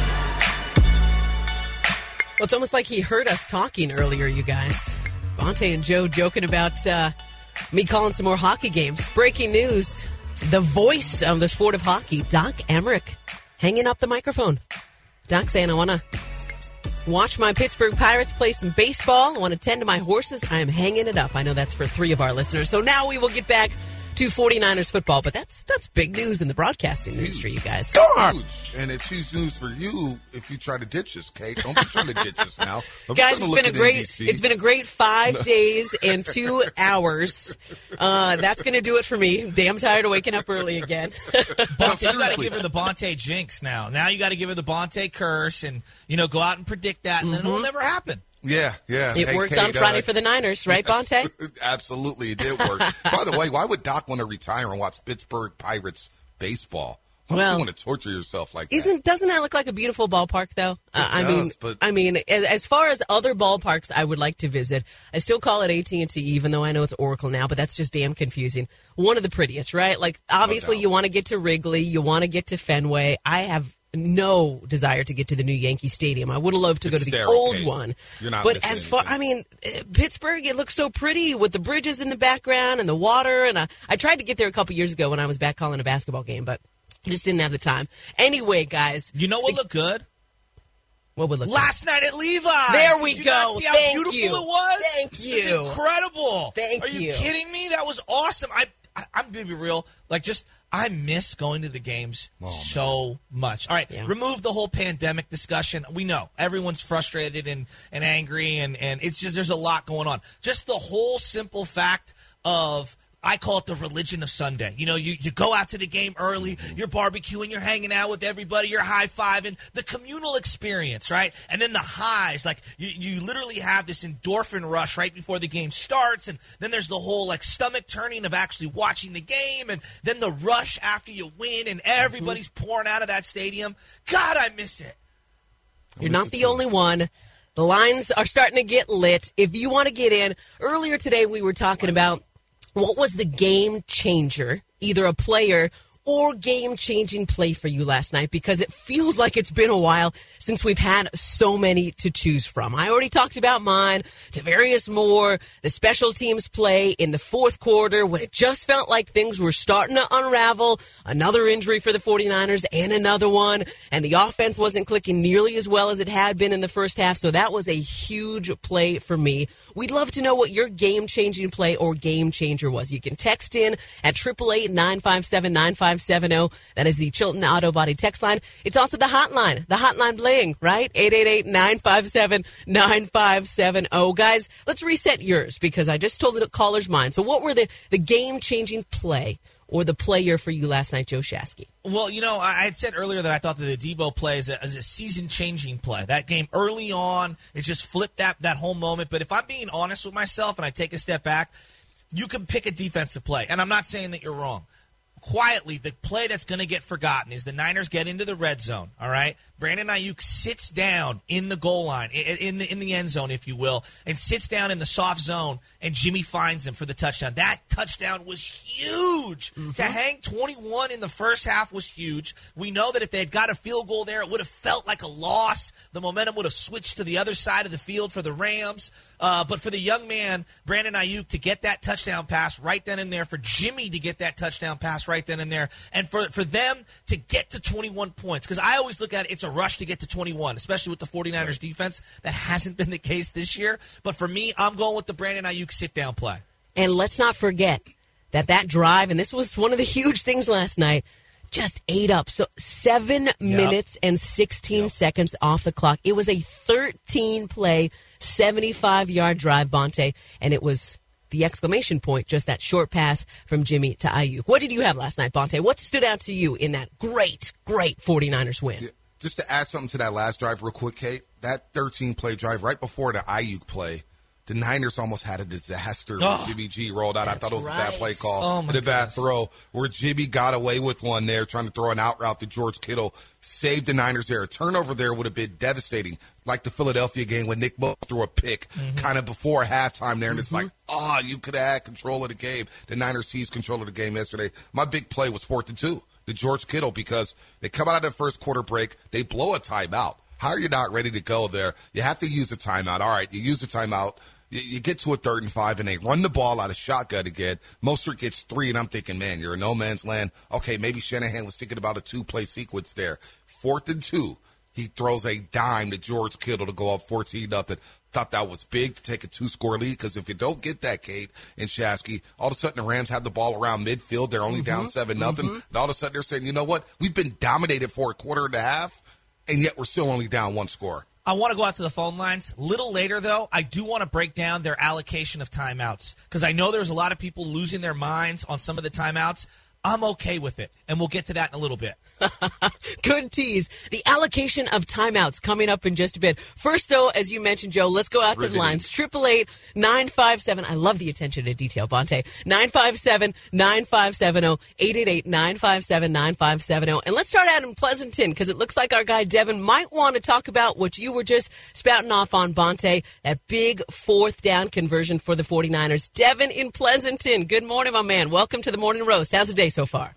Well, it's almost like he heard us talking earlier, you guys. Bonte and Joe joking about uh, me calling some more hockey games. Breaking news. The voice of the sport of hockey, Doc Emmerich, hanging up the microphone. Doc saying, I want to watch my Pittsburgh Pirates play some baseball. I want to tend to my horses. I am hanging it up. I know that's for three of our listeners. So now we will get back to 49ers football. But that's that's big news in the broadcasting industry, you guys.
Huge. And it's huge news for you if you try to ditch us, Kate. Don't be trying to ditch us now. Don't
Guys,
be
it's
trying
been
to
a
look
great
at N B C.
it's been a great five no. days and two hours. Uh, that's going to do it for me. Damn tired of waking up early again.
Bonte, you got to give her the Bonte jinx now. Now you got to give her the Bonte curse and, you know, go out and predict that, and mm-hmm. then it'll never happen.
Yeah, yeah.
It
hey,
worked
Kate,
on Friday
uh,
for the Niners, right, Bonte?
Absolutely, it did work. By the way, why would Doc want to retire and watch Pittsburgh Pirates baseball? Why
well,
don't you want to torture yourself like
isn't,
that?
Doesn't that look like a beautiful ballpark, though? Uh, I
does,
mean,
but...
I mean, as, as far as other ballparks I would like to visit, I still call it A T and T, even though I know it's Oracle now, but that's just damn confusing. One of the prettiest, right? Like, obviously,
no
you want to get to Wrigley, you want to get to Fenway. I have no desire to get to the new Yankee Stadium. I would have loved to
it's
go to the
sterile,
old
Kate.
one.
You're not
but as far,
anything.
I mean, uh, Pittsburgh, it looks so pretty with the bridges in the background and the water. And I, I tried to get there a couple years ago when I was back calling a basketball game, but just didn't have the time. Anyway, guys.
You know what looked good?
What would look
Last
good?
night at Levi's.
There we
Did you
go.
not see how
Thank
beautiful
you.
it was?
Thank you.
It was incredible.
Thank
Are you,
you.
kidding me? That was awesome. I, I I'm gonna be real. Like, just I miss going to the games
oh,
so much. All right,
yeah.
remove the whole pandemic discussion. We know everyone's frustrated and, and angry, and, and it's just there's a lot going on. Just the whole simple fact of, I call it the religion of Sunday. You know, you, you go out to the game early, you're barbecuing, you're hanging out with everybody, you're high-fiving, the communal experience, right? And then the highs, like you, you literally have this endorphin rush right before the game starts, and then there's the whole like stomach turning of actually watching the game, and then the rush after you win, and everybody's mm-hmm. pouring out of that stadium. God, I miss it.
You're not the only one. The lines are starting to get lit. If you want to get in, earlier today we were talking about what was the game changer, either a player or game-changing play for you last night, because it feels like it's been a while since we've had so many to choose from. I already talked about mine, Tavarius Moore, the special teams play in the fourth quarter when it just felt like things were starting to unravel, another injury for the 49ers and another one, and the offense wasn't clicking nearly as well as it had been in the first half, so that was a huge play for me. We'd love to know what your game-changing play or game changer was. You can text in at eight eight eight, nine five seven, nine five seven zero. That is the Chilton Auto Body text line. It's also the hotline, the hotline bling, right? eight eight eight, nine five seven, nine five seven zero. Guys, let's reset yours because I just told the caller's mind. So what were the, the game-changing play or the player for you last night, Joe Shasky?
Well, you know, I had said earlier that I thought that the Debo play is a, is a season-changing play. That game early on, it just flipped that, that whole moment. But if I'm being honest with myself and I take a step back, you can pick a defensive play. And I'm not saying that you're wrong. Quietly, the play that's going to get forgotten is the Niners get into the red zone, all right? Brandon Ayuk sits down in the goal line, in the in the end zone, if you will, and sits down in the soft zone, and Jimmy finds him for the touchdown. That touchdown was huge. Mm-hmm. To hang twenty-one in the first half was huge. We know that if they had got a field goal there, it would have felt like a loss. The momentum would have switched to the other side of the field for the Rams. Uh, but for the young man, Brandon Ayuk, to get that touchdown pass right then and there, for Jimmy to get that touchdown pass right then and there, and for, for them to get to twenty-one points, because I always look at it, it's a rush to get to twenty-one, especially with the 49ers defense. That hasn't been the case this year. But for me, I'm going with the Brandon Ayuk sit-down play.
And let's not forget that that drive, and this was one of the huge things last night, just ate up. So seven yep. minutes and sixteen yep. seconds off the clock. It was a thirteen-play, seventy-five-yard drive, Bonte, and it was the exclamation point, just that short pass from Jimmy to Ayuk. What did you have last night, Bonte? What stood out to you in that great, great 49ers win?
Yeah. Just to add something to that last drive real quick, Kate, that thirteen-play drive right before the Ayuk play, the Niners almost had a disaster when
oh,
Jimmy G rolled out. I thought it was
right.
a bad play call.
Oh, my
and a bad
goodness.
throw where Jimmy got away with one there trying to throw an out route to George Kittle. Saved the Niners there. A turnover there would have been devastating, like the Philadelphia game when Nick Bosa threw a pick mm-hmm. kind of before halftime there. And mm-hmm. it's like, oh, you could have had control of the game. The Niners seized control of the game yesterday. My big play was fourth and two to George Kittle because they come out of the first quarter break. They blow a timeout. How are you not ready to go there? You have to use a timeout. All right, you use the timeout. You get to a third and five, and they run the ball out of shotgun again. Mostert gets three, and I'm thinking, man, you're in no man's land. Okay, maybe Shanahan was thinking about a two-play sequence there. Fourth and two, he throws a dime to George Kittle to go up fourteen nothing. Thought that was big to take a two-score lead because if you don't get that, Kate and Shasky, all of a sudden the Rams have the ball around midfield. They're only mm-hmm. down seven nothing. Mm-hmm. And all of a sudden they're saying, you know what? We've been dominated for a quarter and a half, and yet we're still only down one score.
I want to go out to the phone lines. A little later, though, I do want to break down their allocation of timeouts because I know there's a lot of people losing their minds on some of the timeouts. I'm okay with it, and we'll get to that in a little bit.
Good tease. The allocation of timeouts coming up in just a bit. First, though, as you mentioned, Joe, let's go out to the lines. triple eight nine five seven. I love the attention to detail, Bonte. nine five seven nine five seven zero. eight eight eight nine five seven nine five seven zero. And let's start out in Pleasanton because it looks like our guy Devin might want to talk about what you were just spouting off on, Bonte, that big fourth down conversion for the 49ers. Devin in Pleasanton. Good morning, my man. Welcome to the Morning Roast. How's the day so far?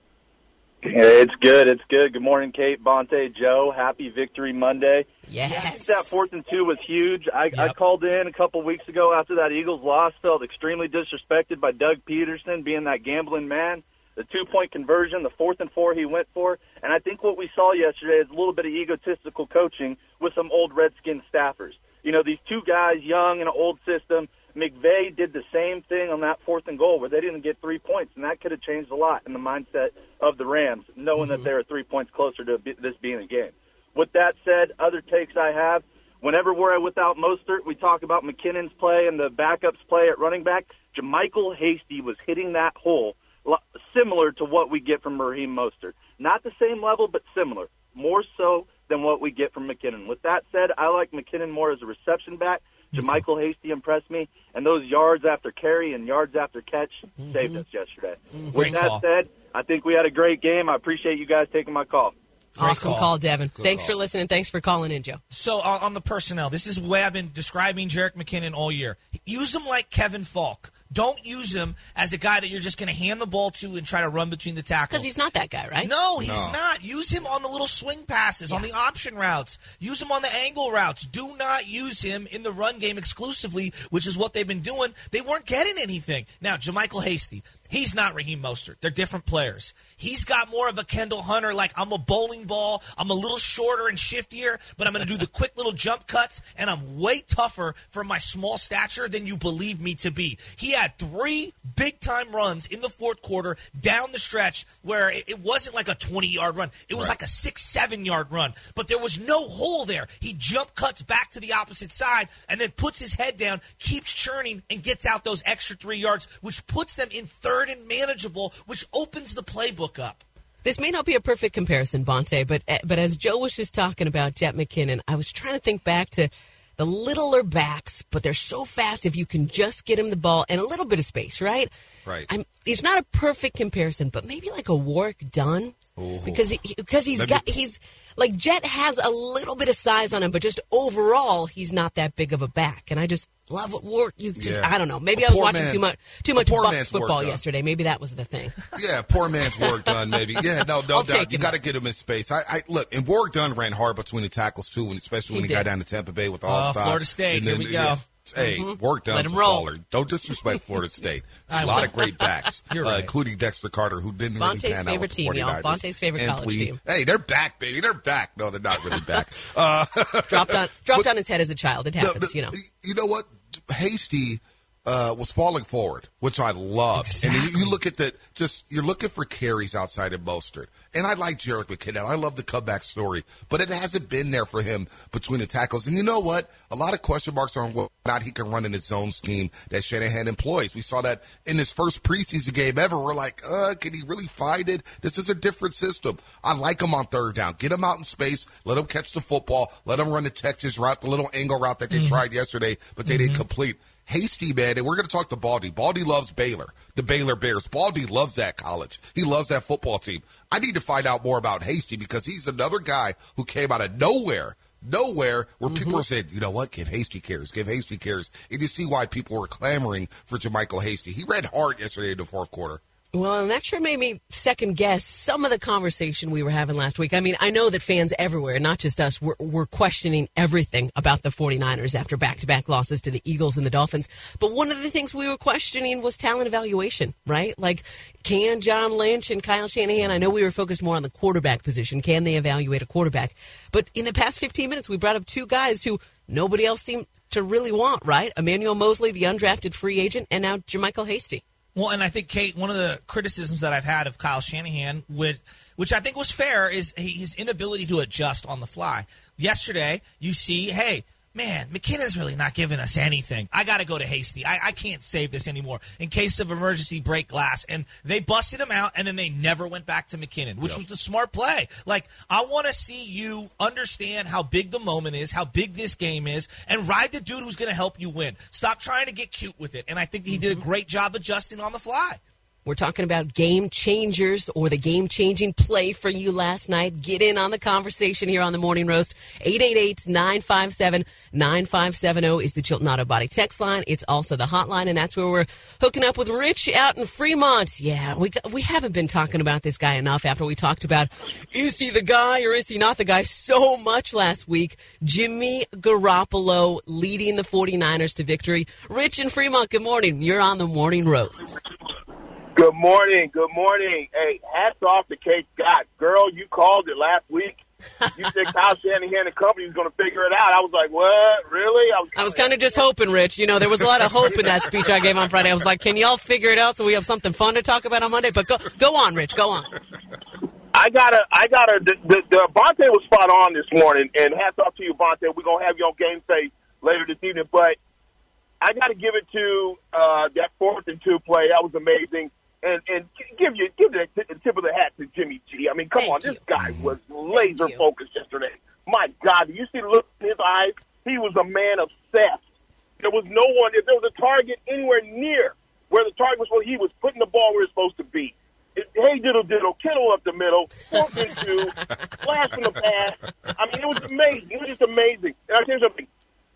It's good. It's good. Good morning, Kate, Bonte, Joe. Happy Victory Monday.
Yes.
I think that fourth and two was huge. I, yep. I called in a couple weeks ago after that Eagles loss, felt extremely disrespected by Doug Peterson being that gambling man. The two-point conversion, the fourth and four he went for. And I think what we saw yesterday is a little bit of egotistical coaching with some old Redskin staffers. You know, these two guys, young in an old system, McVay did the same thing on that fourth and goal where they didn't get three points, and that could have changed a lot in the mindset of the Rams, knowing mm-hmm. that they were three points closer to this being a game. With that said, other takes I have, whenever we're without Mostert, we talk about McKinnon's play and the backups play at running back. JaMycal Hasty was hitting that hole similar to what we get from Raheem Mostert. Not the same level, but similar, more so than what we get from McKinnon. With that said, I like McKinnon more as a reception back. JaMycal Hasty impressed me, and those yards after carry and yards after catch mm-hmm. saved us yesterday. Mm-hmm. With that call. said, I think we had a great game. I appreciate you guys taking my call.
Great awesome call, call Devin.
Good
Thanks
call.
for listening. Thanks for calling in, Joe.
So uh, on the personnel, this is the way I've been describing Jerick McKinnon all year. Use him like Kevin Falk. Don't use him as a guy that you're just going to hand the ball to and try to run between the tackles.
Because he's not that guy, right?
No, he's
no.
not. Use him on the little swing passes, yeah. on the option routes. Use him on the angle routes. Do not use him in the run game exclusively, which is what they've been doing. They weren't getting anything. Now, JaMycal Hasty, he's not Raheem Mostert. They're different players. He's got more of a Kendall Hunter, like I'm a bowling ball. I'm a little shorter and shiftier, but I'm going to do the quick little jump cuts, and I'm way tougher for my small stature than you believe me to be. He had three big-time runs in the fourth quarter down the stretch where it, it wasn't like a twenty-yard run. It was right. like a six, seven-yard run, but there was no hole there. He jump cuts back to the opposite side and then puts his head down, keeps churning, and gets out those extra three yards, which puts them in third and manageable, which opens the playbook up.
This may not be a perfect comparison, Bonte, but but as Joe was just talking about Jet McKinnon, I was trying to think back to the littler backs, but they're so fast if you can just get him the ball and a little bit of space, right?
Right.
I'm, it's not a perfect comparison, but maybe like a Warwick Dunn.
Ooh.
Because he, because he's
maybe.
got he's like Jet has a little bit of size on him, but just overall he's not that big of a back. And I just love what work you do.
Yeah.
I don't know. Maybe
a
I was watching
man,
too much too much Bucs football
done.
yesterday. Maybe that was the thing.
Yeah, poor man's work done. Maybe. Yeah, no, no
I'll
doubt. You got to get him in space. I, I look, and Warwick Dunn ran hard between the tackles too, and especially
He
when he
did.
got down to Tampa Bay with all
Uh,
stop.
Florida State.
And then,
Here we go.
yeah, Hey,
Mhm.
Warwick Dunn's
Let
a
him roll.
baller. Don't disrespect Florida State.
I
A lot
will.
of great backs,
You're
uh,
right.
including Dexter Carter, who didn't
Bonte's
really pan out
favorite
with the
team, y'all.
49ers.
Bonte's favorite
And
college
please-
team.
Hey, they're back, baby. They're back. No, they're not really back. Uh,
dropped on dropped
but-
on his head as a child. It happens,
the- the-
you know.
You know what? Hasty uh, was falling forward, which I love.
Exactly.
And you, you look at the just you're looking for carries outside of Mostert. And I like Jerick McKinnon. I love the comeback story, but it hasn't been there for him between the tackles. And you know what? A lot of question marks on whether or not he can run in his zone scheme that Shanahan employs. We saw that in his first preseason game ever. We're like, uh, can he really find it? This is a different system. I like him on third down. Get him out in space. Let him catch the football. Let him run the Texas route, the little angle route that they
Mm-hmm.
tried yesterday, but they
Mm-hmm.
didn't complete. Hasty, man, and we're going to talk to Baldy. Baldy loves Baylor, the Baylor Bears. Baldy loves that college. He loves that football team. I need to find out more about Hasty because he's another guy who came out of nowhere, nowhere, where
Mm-hmm.
people were saying, you know what, give Hasty cares, give Hasty cares. And you see why people were clamoring for JaMycal Hasty. He ran hard yesterday in the fourth quarter.
Well, and that sure made me second guess some of the conversation we were having last week. I mean, I know that fans everywhere, not just us, were, were questioning everything about the 49ers after back-to-back losses to the Eagles and the Dolphins. But one of the things we were questioning was talent evaluation, right? Like, can John Lynch and Kyle Shanahan, I know we were focused more on the quarterback position, can they evaluate a quarterback? But in the past fifteen minutes, we brought up two guys who nobody else seemed to really want, right? Emmanuel Mosley, the undrafted free agent, and now Jermichael Hasty.
Well, and I think, Kate, one of the criticisms that I've had of Kyle Shanahan, with, which I think was fair, is his inability to adjust on the fly. Yesterday, you see, hey, man, McKinnon's really not giving us anything. I got to go to Hasty. I, I can't save this anymore. In case of emergency, break glass. And they busted him out, and then they never went back to McKinnon, which yep. was the smart play. Like, I want to see you understand how big the moment is, how big this game is, and ride the dude who's going to help you win. Stop trying to get cute with it. And I think he did a great job adjusting on the fly.
We're talking about game changers or the game-changing play for you last night. Get in on the conversation here on the Morning Roast. eight eight eight, nine five seven, nine five seven zero is the Chilton Auto Body text line. It's also the hotline, and that's where we're hooking up with Rich out in Fremont. Yeah, we we haven't been talking about this guy enough after we talked about is he the guy or is he not the guy so much last week. Jimmy Garoppolo leading the 49ers to victory. Rich in Fremont, good morning. You're on the Morning Roast.
Good morning. Good morning. Hey, hats off to Kate Scott. Girl, you called it last week. You said Kyle Shanahan and company was going to figure it out. I was like, what? Really? I was,
I was kind of just hoping, Rich. You know, there was a lot of hope in that speech I gave on Friday. I was like, can y'all figure it out so we have something fun to talk about on Monday? But go, go on, Rich. Go on.
I gotta, I gotta. The, the, the Bonte was spot on this morning, and hats off to you, Bonte. We're gonna have you on Game Day later this evening, but I got to give it to uh, that fourth and two play. That was amazing. And, and give you give the tip of the hat to Jimmy G. I mean, come
Thank
on,
you.
this guy was laser focused yesterday. My God, did you see the look in his eyes? He was a man obsessed. There was no one, if there was a target anywhere near where the target was, he was putting the ball where it's supposed to be. It, hey, diddle diddle, Kittle up the middle, fourth and two, flash from the pass. I mean, it was amazing. It was just amazing. And I'll tell you something.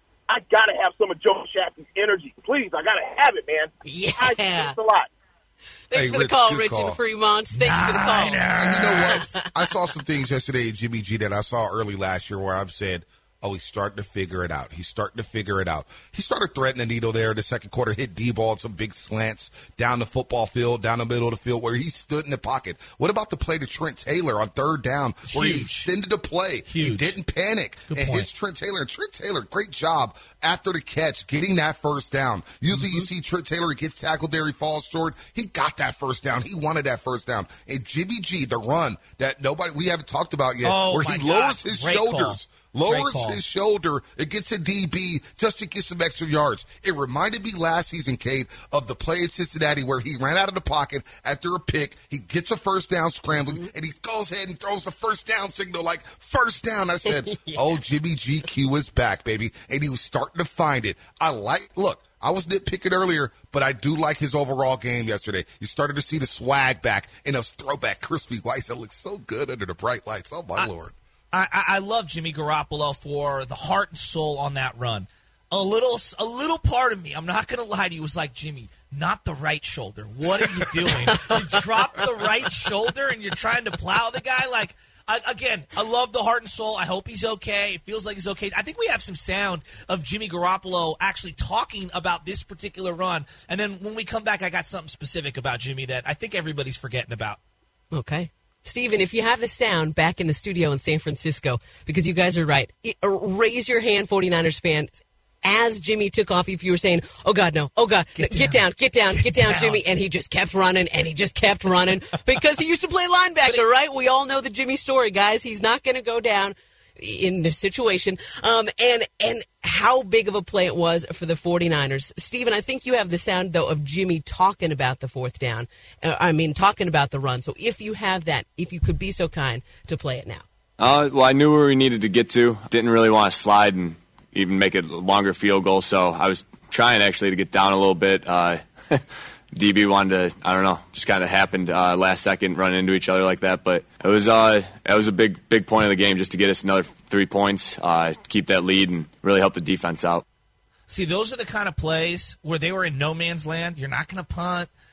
I got to have some of Joe Shasky's energy. Please, I got to have it, man.
Yeah.
I, thanks a lot.
Thanks
hey,
for the
Rich,
call,
good
Rich
call.
in Fremont. Thanks Niner. for the call.
And you know what? I saw some things yesterday at Jimmy G that I saw early last year where I've said, oh, he's starting to figure it out. He's starting to figure it out. He started threatening the needle there in the second quarter, hit D-ball, some big slants down the football field, down the middle of the field where he stood in the pocket. What about the play to Trent Taylor on third down where
Huge.
he extended the play?
Huge.
He didn't panic.
Good
and
point.
hits Trent Taylor. And Trent Taylor, great job after the catch, getting that first down. Usually mm-hmm. you see Trent Taylor, he gets tackled there, he falls short. He got that first down. He wanted that first down. And Jimmy G, the run that nobody, we haven't talked about yet,
oh,
where he
God.
lowers his
Great
shoulders.
Call.
Lowers his shoulder. It gets a D B just to get some extra yards. It reminded me last season, Kate, of the play in Cincinnati where he ran out of the pocket after a pick. He gets a first down scrambling, mm-hmm. and he goes ahead and throws the first down signal like first down. I said, yeah. oh, Jimmy G Q is back, baby. And he was starting to find it. I like, look, I was nitpicking earlier, but I do like his overall game yesterday. You started to see the swag back in those throwback crispy whites that look so good under the bright lights. Oh, my
I-
Lord.
I, I love Jimmy Garoppolo for the heart and soul on that run. A little, a little part of me, I'm not going to lie to you, was like, Jimmy, not the right shoulder. What are you doing? You drop the right shoulder and you're trying to plow the guy. Like, I, again, I love the heart and soul. I hope he's okay. It feels like he's okay. I think we have some sound of Jimmy Garoppolo actually talking about this particular run. And then when we come back, I got something specific about Jimmy that I think everybody's forgetting about.
Okay. Steven, if you have the sound back in the studio in San Francisco, because you guys are right, it, uh, raise your hand, 49ers fans. As Jimmy took off, if you were saying, oh, God, no, oh, God, get, get down, get down, get, get down, down, Jimmy. And he just kept running, and he just kept running because he used to play linebacker, right? We all know the Jimmy story, guys. He's not going to go down in this situation. Um, and and how big of a play it was for the 49ers. Steven, I think you have the sound, though, of Jimmy talking about the fourth down. Uh, I mean, talking about the run. So if you have that, if you could be so kind to play it now.
Uh, well, I knew where we needed to get to. Didn't really want to slide and even make a longer field goal, so I was trying actually to get down a little bit. Uh, D B wanted to, I don't know, just kind of happened uh, last second, run into each other like that. But it was uh, it was a big big point of the game just to get us another three points, uh, keep that lead, and really help the defense out.
See, those are the kind of plays where they were in no man's land. You're not going to punt.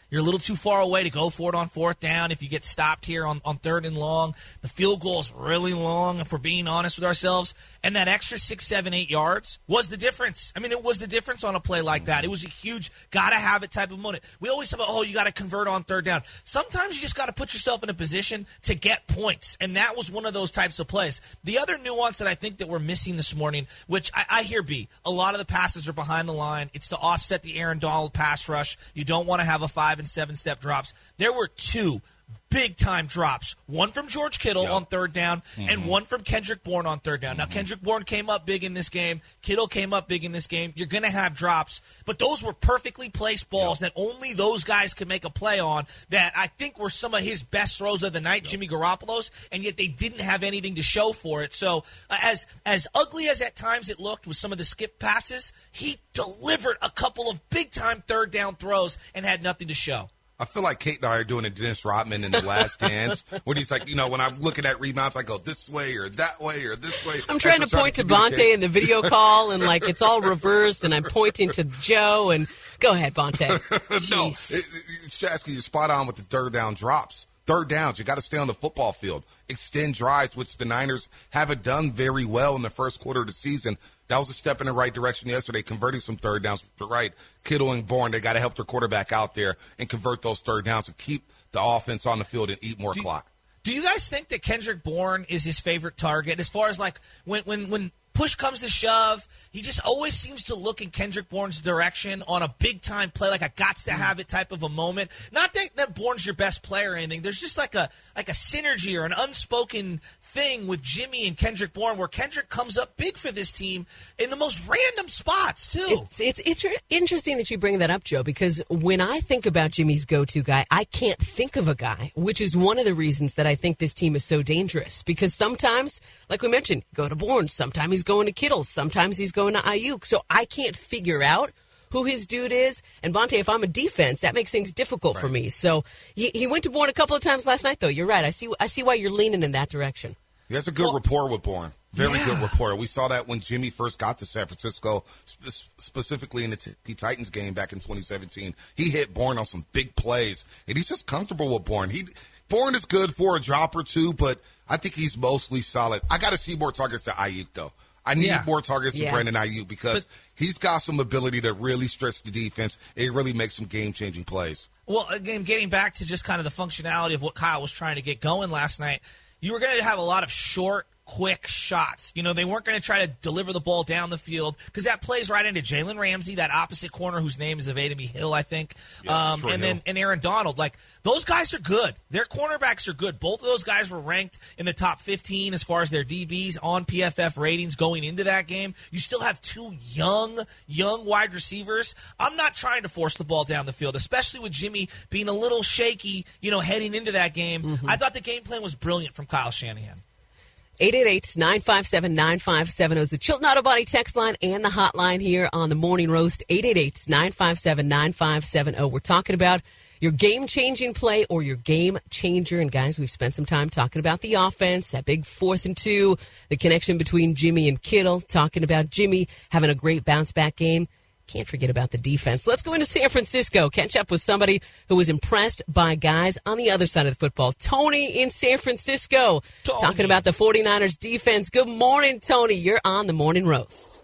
You're a little too far away to go for it on fourth down if you get stopped here on, on third and long. The field goal is really long, if we're being honest with ourselves. And that extra six, seven, eight yards was the difference. I mean, it was the difference on a play like that. It was a huge gotta-have-it type of moment. We always talk about, oh, you got to convert on third down. Sometimes you just got to put yourself in a position to get points, and that was one of those types of plays. The other nuance that I think that we're missing this morning, which I, I hear B, a lot of the passes are behind the line. It's to offset the Aaron Donald pass rush. You don't want to have a five and seven step drops. There were two big-time drops, one from George Kittle yep. on third down mm-hmm. and one from Kendrick Bourne on third down. Mm-hmm. Now, Kendrick Bourne came up big in this game. Kittle came up big in this game. You're going to have drops, but those were perfectly placed balls yep. that only those guys could make a play on that I think were some of his best throws of the night, yep. Jimmy Garoppolo's, and yet they didn't have anything to show for it. So uh, as, as ugly as at times it looked with some of the skip passes, he delivered a couple of big-time third down throws and had nothing to show.
I feel like Kate and I are doing a Dennis Rodman in The Last Dance, when he's like, you know, when I'm looking at rebounds, I go this way or that way or this way.
I'm trying to point to Bonte in the video call, and, like, it's all reversed, and I'm pointing to Joe. And go ahead, Bonte.
No, Shasky, you're spot on with the third down drops. Third downs, you got to stay on the football field. Extend drives, which the Niners haven't done very well in the first quarter of the season. That was a step in the right direction yesterday, converting some third downs. But right, Kittle and Bourne, they got to help their quarterback out there and convert those third downs and keep the offense on the field and eat more
do,
clock.
Do you guys think that Kendrick Bourne is his favorite target as far as, like, when when when push comes to shove, he just always seems to look in Kendrick Bourne's direction on a big-time play, like a gots-to-have-it type of a moment. Not that, that Bourne's your best player or anything. There's just like a like a synergy or an unspoken thing with Jimmy and Kendrick Bourne where Kendrick comes up big for this team in the most random spots, too.
It's, it's inter- interesting that you bring that up, Joe, because when I think about Jimmy's go-to guy, I can't think of a guy, which is one of the reasons that I think this team is so dangerous. Because sometimes, like we mentioned, go to Bourne. Sometimes he's going to Kittle. Sometimes he's going to Ayuk. So I can't figure out who his dude is. And, Bonte, if I'm a defense, that makes things difficult right. for me. So he, he went to Bourne a couple of times last night, though. You're right. I see I see why you're leaning in that direction.
He has a good well, rapport with Bourne. Very yeah. good rapport. We saw that when Jimmy first got to San Francisco, sp- specifically in the T- Titans game back in twenty seventeen. He hit Bourne on some big plays, and he's just comfortable with Bourne. He Bourne is good for a drop or two, but I think he's mostly solid. I got to see more targets to Ayuk, though. I need yeah. more targets yeah. to Brandon Ayuk because but, he's got some ability to really stretch the defense and really make some game-changing plays.
Well, again, getting back to just kind of the functionality of what Kyle was trying to get going last night, you were going to have a lot of short, quick shots. You know, they weren't going to try to deliver the ball down the field because that plays right into Jalen Ramsey, that opposite corner whose name is evading me, Hill, I think, yeah, um, and Hill. then and Aaron Donald. Like, those guys are good. Their cornerbacks are good. Both of those guys were ranked in the top fifteen as far as their D Bs on P F F ratings going into that game. You still have two young, young wide receivers. I'm not trying to force the ball down the field, especially with Jimmy being a little shaky, you know, heading into that game. Mm-hmm. I thought the game plan was brilliant from Kyle Shanahan.
eight eight eight, nine five seven, nine five seven zero is the Chilton Auto Body text line and the hotline here on the Morning Roast. eight eight eight, nine five seven, nine five seven zero. We're talking about your game-changing play or your game changer. And, guys, we've spent some time talking about the offense, that big fourth and two, the connection between Jimmy and Kittle, talking about Jimmy having a great bounce-back game. Can't forget about the defense. Let's go into San Francisco, catch up with somebody who was impressed by guys on the other side of the football. Tony in San Francisco, Tony. Talking about the 49ers defense. Good morning, Tony. You're on the Morning Roast.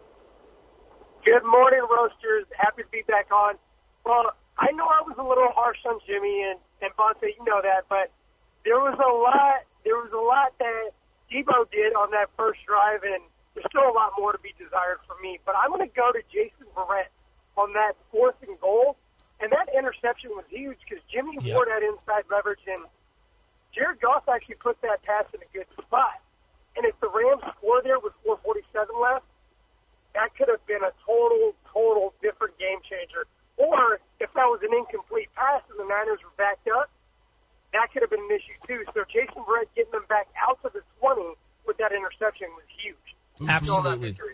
Good morning, Roasters. Happy to be back on. Well, I know I was a little harsh on Jimmy and, and Bonte, you know that, but there was a lot, there was a lot that Debo did on that first drive, and there's still a lot more to be desired from me. But I'm going to go to Jason Verrett on that fourth and goal, and that interception was huge because Jimmy yep. wore that inside leverage, and Jared Goff actually put that pass in a good spot. And if the Rams score there with four forty-seven left, that could have been a total, total different game changer. Or if that was an incomplete pass and the Niners were backed up, that could have been an issue too. So Jason Verrett getting them back out to the twenty with that interception was huge.
Absolutely.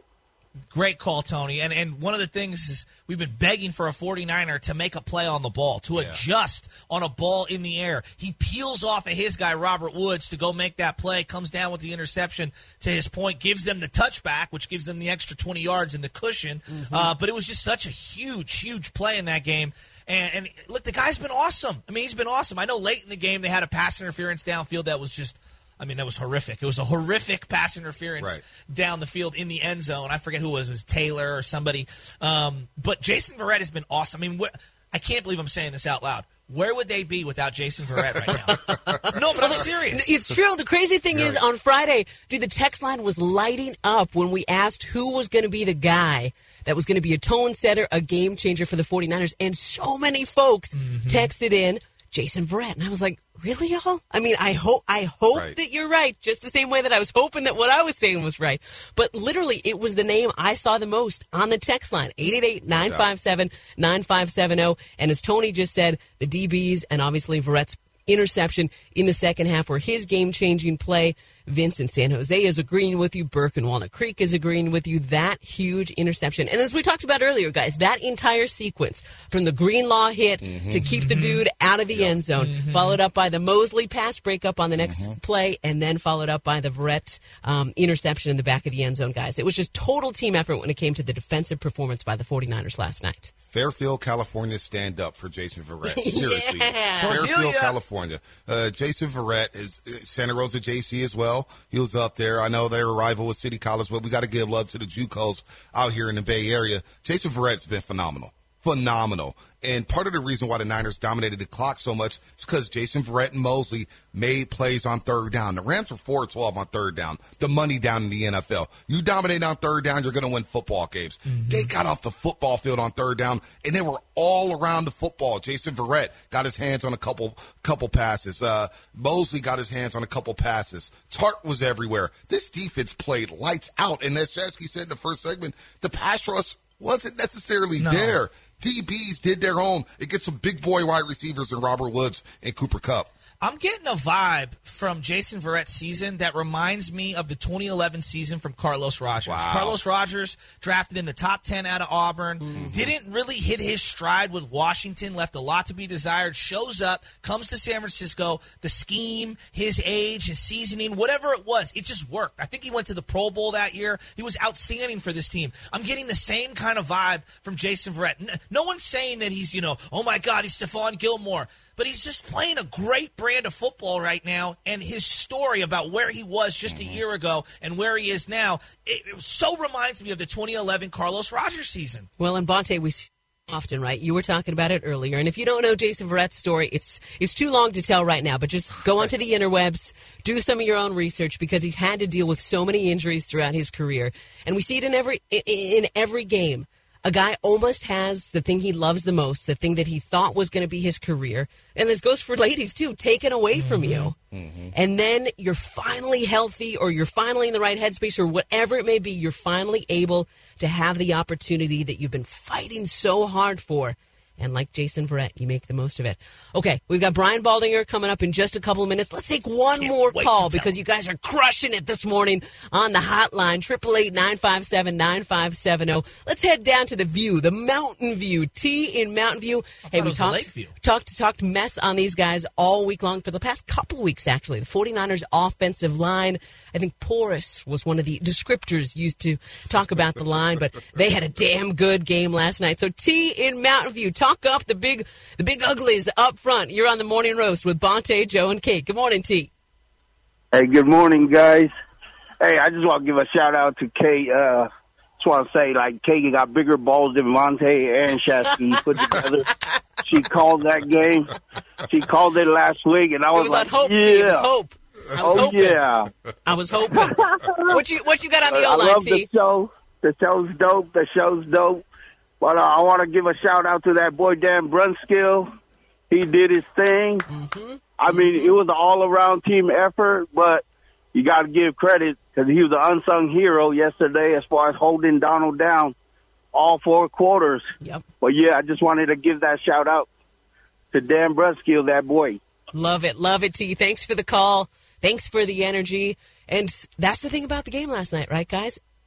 Great call, Tony. And and one of the things is we've been begging for a forty-niner to make a play on the ball, to yeah. adjust on a ball in the air. He peels off of his guy, Robert Woods, to go make that play, comes down with the interception, to his point, gives them the touchback, which gives them the extra twenty yards and the cushion. Mm-hmm. Uh, but it was just such a huge, huge play in that game. And, and look, the guy's been awesome. I mean, he's been awesome. I know late in the game they had a pass interference downfield that was just – I mean, that was horrific. It was a horrific pass interference right. down the field in the end zone. I forget who it was. It was Taylor or somebody. Um, but Jason Verrett has been awesome. I mean, wh- I can't believe I'm saying this out loud. Where would they be without Jason Verrett right now? No, but I'm serious.
It's true. The crazy thing is, on Friday, dude, the text line was lighting up when we asked who was going to be the guy that was going to be a tone setter, a game changer for the forty-niners. And so many folks mm-hmm. texted in Jason Verrett. And I was like, really, y'all? I mean, I hope I hope right. that you're right, just the same way that I was hoping that what I was saying was right. But literally, it was the name I saw the most on the text line, eight eight eight, nine five seven, nine five seven zero. And as Tony just said, the D Bs and obviously Verrett's interception in the second half were his game-changing play. Vince in San Jose is agreeing with you. Burke in Walnut Creek is agreeing with you. That huge interception. And as we talked about earlier, guys, that entire sequence from the Greenlaw hit mm-hmm. to keep the dude out of the yep. end zone, mm-hmm. followed up by the Mosley pass breakup on the next mm-hmm. play, and then followed up by the Verrett um, interception in the back of the end zone, guys. It was just total team effort when it came to the defensive performance by the forty-niners last night.
Fairfield, California, stand up for Jason Verrett. Seriously.
yeah.
Fairfield, California. Uh, Jason Verrett is Santa Rosa J C as well. He was up there. I know they're a rival with City College, but we got to give love to the JUCOs out here in the Bay Area. Jason Verrett's been phenomenal. Phenomenal. And part of the reason why the Niners dominated the clock so much is because Jason Verrett and Mosley made plays on third down. The Rams were four of twelve on third down, the money down in the N F L. You dominate on third down, you're going to win football games. Mm-hmm. They got off the football field on third down, and they were all around the football. Jason Verrett got his hands on a couple couple passes. Uh, Mosley got his hands on a couple passes. Tart was everywhere. This defense played lights out, and as Shasky said in the first segment, the pass rush wasn't necessarily no. there. D Bs did their own. It gets some big boy wide receivers in Robert Woods and Cooper Kupp.
I'm getting a vibe from Jason Verrett's season that reminds me of the twenty eleven season from Carlos Rogers.
Wow.
Carlos Rogers, drafted in the top ten out of Auburn,
mm-hmm.
didn't really hit his stride with Washington, left a lot to be desired, shows up, comes to San Francisco, the scheme, his age, his seasoning, whatever it was, it just worked. I think he went to the Pro Bowl that year. He was outstanding for this team. I'm getting the same kind of vibe from Jason Verrett. No one's saying that he's, you know, oh my God, he's Stephon Gilmore. But he's just playing a great brand of football right now, and his story about where he was just mm-hmm. a year ago and where he is now, it, it so reminds me of the twenty eleven Carlos Rogers season.
Well, and Bonte, we see often, right? You were talking about it earlier, and if you don't know Jason Verrett's story, it's it's too long to tell right now, but just go onto the interwebs, do some of your own research, because he's had to deal with so many injuries throughout his career, and we see it in every in every game. A guy almost has the thing he loves the most, the thing that he thought was going to be his career. And this goes for ladies, too, taken away mm-hmm. from you. Mm-hmm. And then you're finally healthy, or you're finally in the right headspace, or whatever it may be. You're finally able to have the opportunity that you've been fighting so hard for. And like Jason Verrett, you make the most of it. Okay, we've got Brian Baldinger coming up in just a couple of minutes. Let's take one
Can't
more call because you guys are crushing it this morning on the hotline, eight eight eight, nine five seven, nine five seven zero. Let's head down to the View, the Mountain View. T in Mountain View. Hey, we talked, talked, talked mess on these guys all week long, for the past couple of weeks, actually. The forty-niners offensive line, I think porous was one of the descriptors used to talk about the line, but they had a damn good game last night. So T in Mountain View, talk up the big the big uglies up front. You're on the Morning Roast with Bonte, Joe, and Kate. Good morning, T.
Hey, good morning, guys. Hey, I just want to give a shout-out to Kate. Uh, just want to say, like, Kate got bigger balls than Monte and Shasky put together. She called that game. She called it last week, and I was,
it was
like,
hope,
yeah.
T. It was hope. I was
oh,
hoping.
yeah.
I was hoping. what you what you got on the
I
O-line,
love
T?
the show. The show's dope. The show's dope. But uh, I want to give a shout-out to that boy, Dan Brunskill. He did his thing.
Mm-hmm.
I mean,
mm-hmm.
it was an all-around team effort, but you got to give credit because he was an unsung hero yesterday as far as holding Donald down all four quarters.
Yep.
But, yeah, I just wanted to give that shout-out to Dan Brunskill, that boy.
Love it. Love it, T. Thanks for the call. Thanks for the energy. And that's the thing about the game last night, right, guys?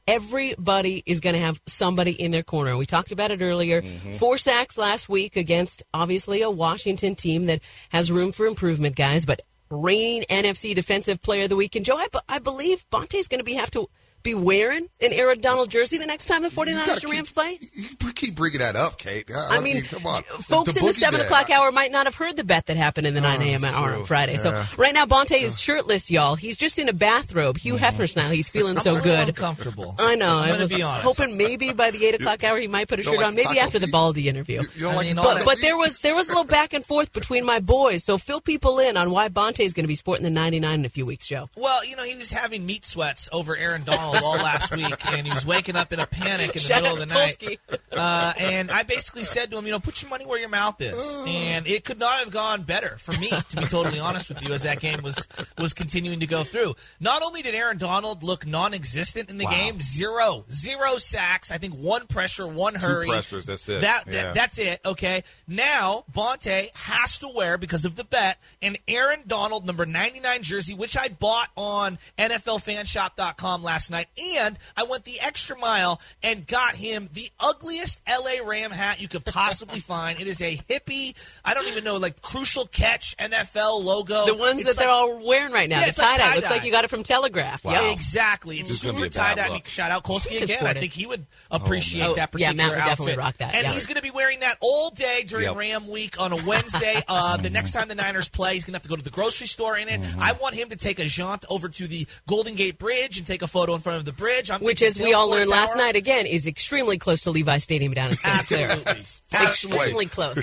everybody is going to have somebody in their corner. We talked about it earlier. Mm-hmm. Four sacks last week against, obviously, a Washington team that has room for improvement, guys, but reigning N F C Defensive Player of the Week. And, Joe, I, I believe Bonte's going to be have to be wearing an Aaron Donald jersey the next time the 49ers and Rams play?
You keep bringing that up, Kate. I,
I mean,
mean, come on.
Folks
the
in the seven
day.
o'clock hour might not have heard the bet that happened in the nine a.m. hour
true.
on Friday.
Yeah.
So right now, Bonte is shirtless, y'all. He's just in a bathrobe. Hugh Hefner style. He's feeling so
I'm
good.
uncomfortable.
I know.
I'm
I was
be honest.
hoping maybe by the eight o'clock hour he might put a shirt
like
on. Maybe
Taco
after the
Pete?
Baldy interview.
You, you don't like
mean,
Taco
But, but
Pete?
there was there was a little back and forth between my boys. So fill people in on why Bonte is going to be sporting the ninety-nine in a few weeks, Joe.
Well, you know, he was having meat sweats over Aaron Donald all last week, and he was waking up in a panic in the
Shout
middle
out
of the
to
night.
Polsky.
Uh, and I basically said to him, you know, put your money where your mouth is. And it could not have gone better for me, to be totally honest with you, as that game was was continuing to go through. Not only did Aaron Donald look non-existent in the
Wow.
game, zero, zero sacks. I think one pressure, one hurry.
Two pressures, that's it.
That,
Yeah.
that That's it, okay? Now, Bonte has to wear, because of the bet, an Aaron Donald number ninety-nine jersey, which I bought on N F L fan shop dot com last night. And I went the extra mile and got him the ugliest L A Ram hat you could possibly find. It is a hippie, I don't even know, like Crucial Catch N F L logo.
The ones
It's
that
like-
they're all wearing right now.
Yeah,
the
it's like
tie-dye. Looks
tie-dye.
like you got it from Telegraph.
Wow.
Yeah.
Exactly. It's
This is gonna
super
be a bad
tie-dye.
look.
Shout out Kolsky
He can
again.
sport
I
it.
think he would appreciate
Oh,
that
yeah,
particular
Matt would
outfit.
definitely rock that,
And
yeah.
he's going to be wearing that all day during
Yep.
Ram Week on a Wednesday. Uh, the next time the Niners play, he's going to have to go to the grocery store in it. I want him to take a jaunt over to the Golden Gate Bridge and take a photo in front of the bridge. I'm
Which,
thinking
as we all
Salesforce
learned last
Tower.
night, again, is extremely close to Levi Stadium down in Santa Clara.
Absolutely.
Extremely close.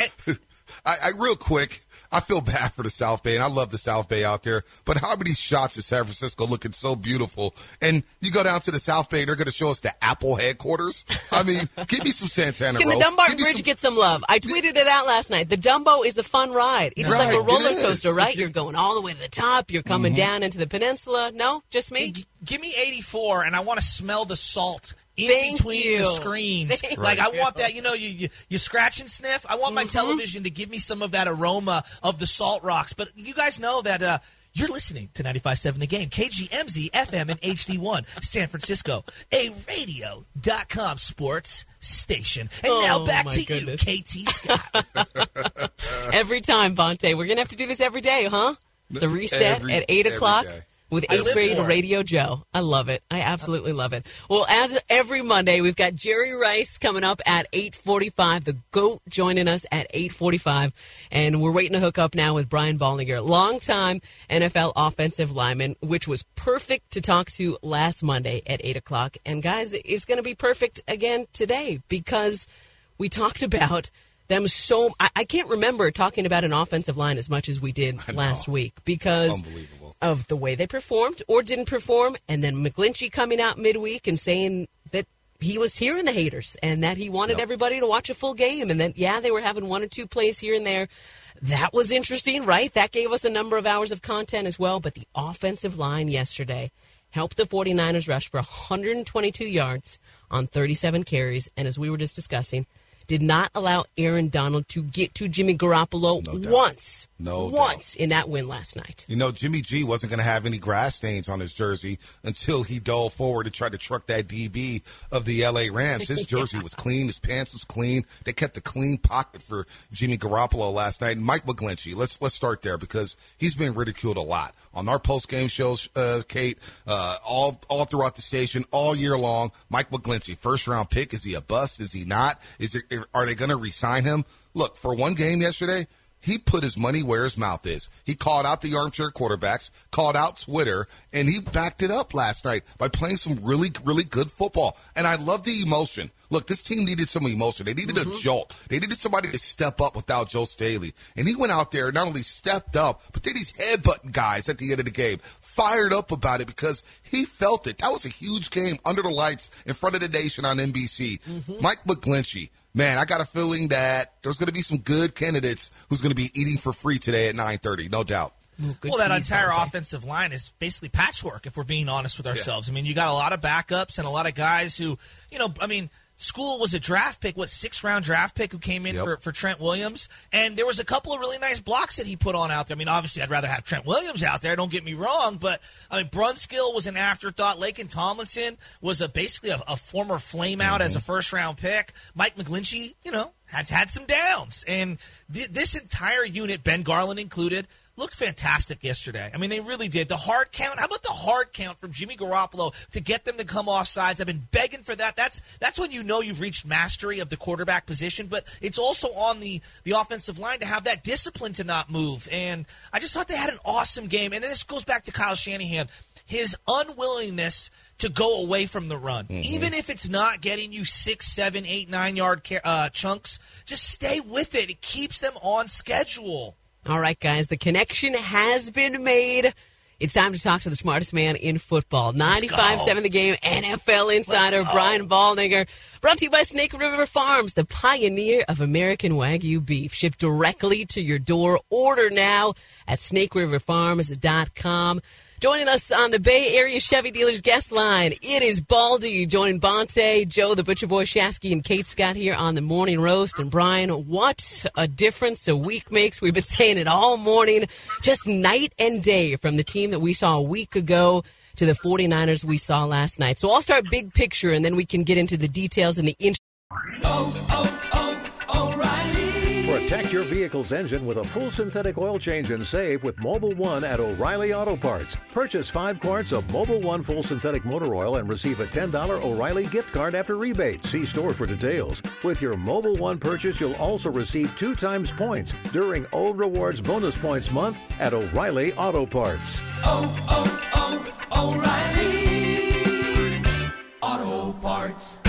I, I real quick, I feel bad for the South Bay, and I love the South Bay out there. But how many shots is San Francisco looking so beautiful? And you go down to the South Bay, they're going to show us the Apple headquarters. I mean, give me some Santana
Can
Row.
the Dunbar
Give me
Bridge
some-
get some love? I tweeted it out last night. The Dumbo is a fun ride. It's
Right,
like a
it
roller
is.
coaster, right? You're going all the way to the top. You're coming down into the peninsula. No, just me.
G- Give me eighty-four, and I want to smell the salt in
Thank
between
you.
the screens.
Thank
Like, I
you.
want that, you know, you, you, you scratch and sniff. I want my television to give me some of that aroma of the salt rocks. But you guys know that uh, you're listening to ninety-five point seven The Game, K G M Z F M and H D one, San Francisco, a radio dot com sports station. And
Oh,
now back
my
to
goodness.
you, K T Scott.
Every time, Bonte. We're going to have to do this every day, huh? The reset
Every-
at eight
every
o'clock.
day.
With
I
eighth
live
grade
for it.
Radio Joe. I love it. I absolutely love it. Well, as every Monday, we've got Jerry Rice coming up at eight forty-five. The GOAT joining us at eight forty-five. And we're waiting to hook up now with Brian Ballinger, longtime N F L offensive lineman, which was perfect to talk to last Monday at eight o'clock. And, guys, it's going to be perfect again today because we talked about them so I, I can't remember talking about an offensive line as much as we did last week because
Unbelievable.
of the way they performed or didn't perform, and then McGlinchey coming out midweek and saying that he was hearing the haters and that he wanted
Yep.
everybody to watch a full game, and that, yeah, they were having one or two plays here and there. That was interesting, right? That gave us a number of hours of content as well, but the offensive line yesterday helped the 49ers rush for one hundred twenty-two yards on thirty-seven carries, and as we were just discussing, did not allow Aaron Donald to get to Jimmy Garoppolo
No doubt.
once.
No
once in that win last night.
You know, Jimmy G wasn't going to have any grass stains on his jersey until he dove forward and tried to truck that D B of the L A Rams. His jersey was clean. His pants was clean. They kept a clean pocket for Jimmy Garoppolo last night. And Mike McGlinchey, let's let's start there because he's been ridiculed a lot on our post-game shows, uh, Kate, uh, all all throughout the station, all year long. Mike McGlinchey, first-round pick. Is he a bust? Is he not? Is there, are they going to re-sign him? Look, for one game yesterday, he put his money where his mouth is. He called out the armchair quarterbacks, called out Twitter, and he backed it up last night by playing some really, really good football. And I love the emotion. Look, this team needed some emotion. They needed
Mm-hmm.
a jolt. They needed somebody to step up without Joe Staley. And he went out there and not only stepped up, but then he's headbutting guys at the end of the game. Fired up about it because he felt it. That was a huge game under the lights in front of the nation on N B C.
Mm-hmm.
Mike McGlinchey. Man, I got a feeling that there's going to be some good candidates who's going to be eating for free today at nine thirty, no doubt.
Oh, good
Well, that
tease,
entire
Bonte.
offensive line is basically patchwork, if we're being honest with ourselves. I mean, you got a lot of backups and a lot of guys who, you know, I mean, School was a draft pick, what, sixth-round draft pick who came in yep. for, for Trent Williams. And there was a couple of really nice blocks that he put on out there. I mean, obviously, I'd rather have Trent Williams out there, don't get me wrong. But, I mean, Brunskill was an afterthought. Laken Tomlinson was a basically a, a former flame-out mm-hmm. as a first-round pick. Mike McGlinchey, you know, has had some downs. And th- this entire unit, Ben Garland included, looked fantastic yesterday. I mean, they really did. The hard count, how about the hard count from Jimmy Garoppolo to get them to come off sides? I've been begging for that. That's that's when you know you've reached mastery of the quarterback position, but it's also on the, the offensive line to have that discipline to not move. And I just thought they had an awesome game. And then this goes back to Kyle Shanahan. His unwillingness to go away from the run. Mm-hmm. Even if it's not getting you six, seven, eight, nine-yard uh, chunks, just stay with it. It keeps them on schedule.
All right, guys, the connection has been made. It's time to talk to the smartest man in football. ninety-five point seven The Game N F L insider Brian Baldinger. Brought to you by Snake River Farms, the pioneer of American Wagyu beef. Shipped directly to your door. Order now at snake river farms dot com. Joining us on the Bay Area Chevy Dealers guest line, it is Baldy, joining Bonte, Joe, the Butcher Boy, Shasky, and Kate Scott here on the Morning Roast. And Brian, what a difference a week makes. We've been saying it all morning, just night and day from the team that we saw a week ago to the forty-niners we saw last night. So I'll start big picture, and then we can get into the details and the int-
Oh, oh, oh, O'Reilly. Protect your vehicle's engine with a full synthetic oil change and save with Mobil one at O'Reilly Auto Parts. Purchase five quarts of Mobil one full synthetic motor oil and receive a ten dollars O'Reilly gift card after rebate. See store for details. With your Mobil one purchase, you'll also receive two times points during O Rewards Bonus Points Month at O'Reilly Auto Parts.
Oh, oh, oh, O'Reilly Auto Parts.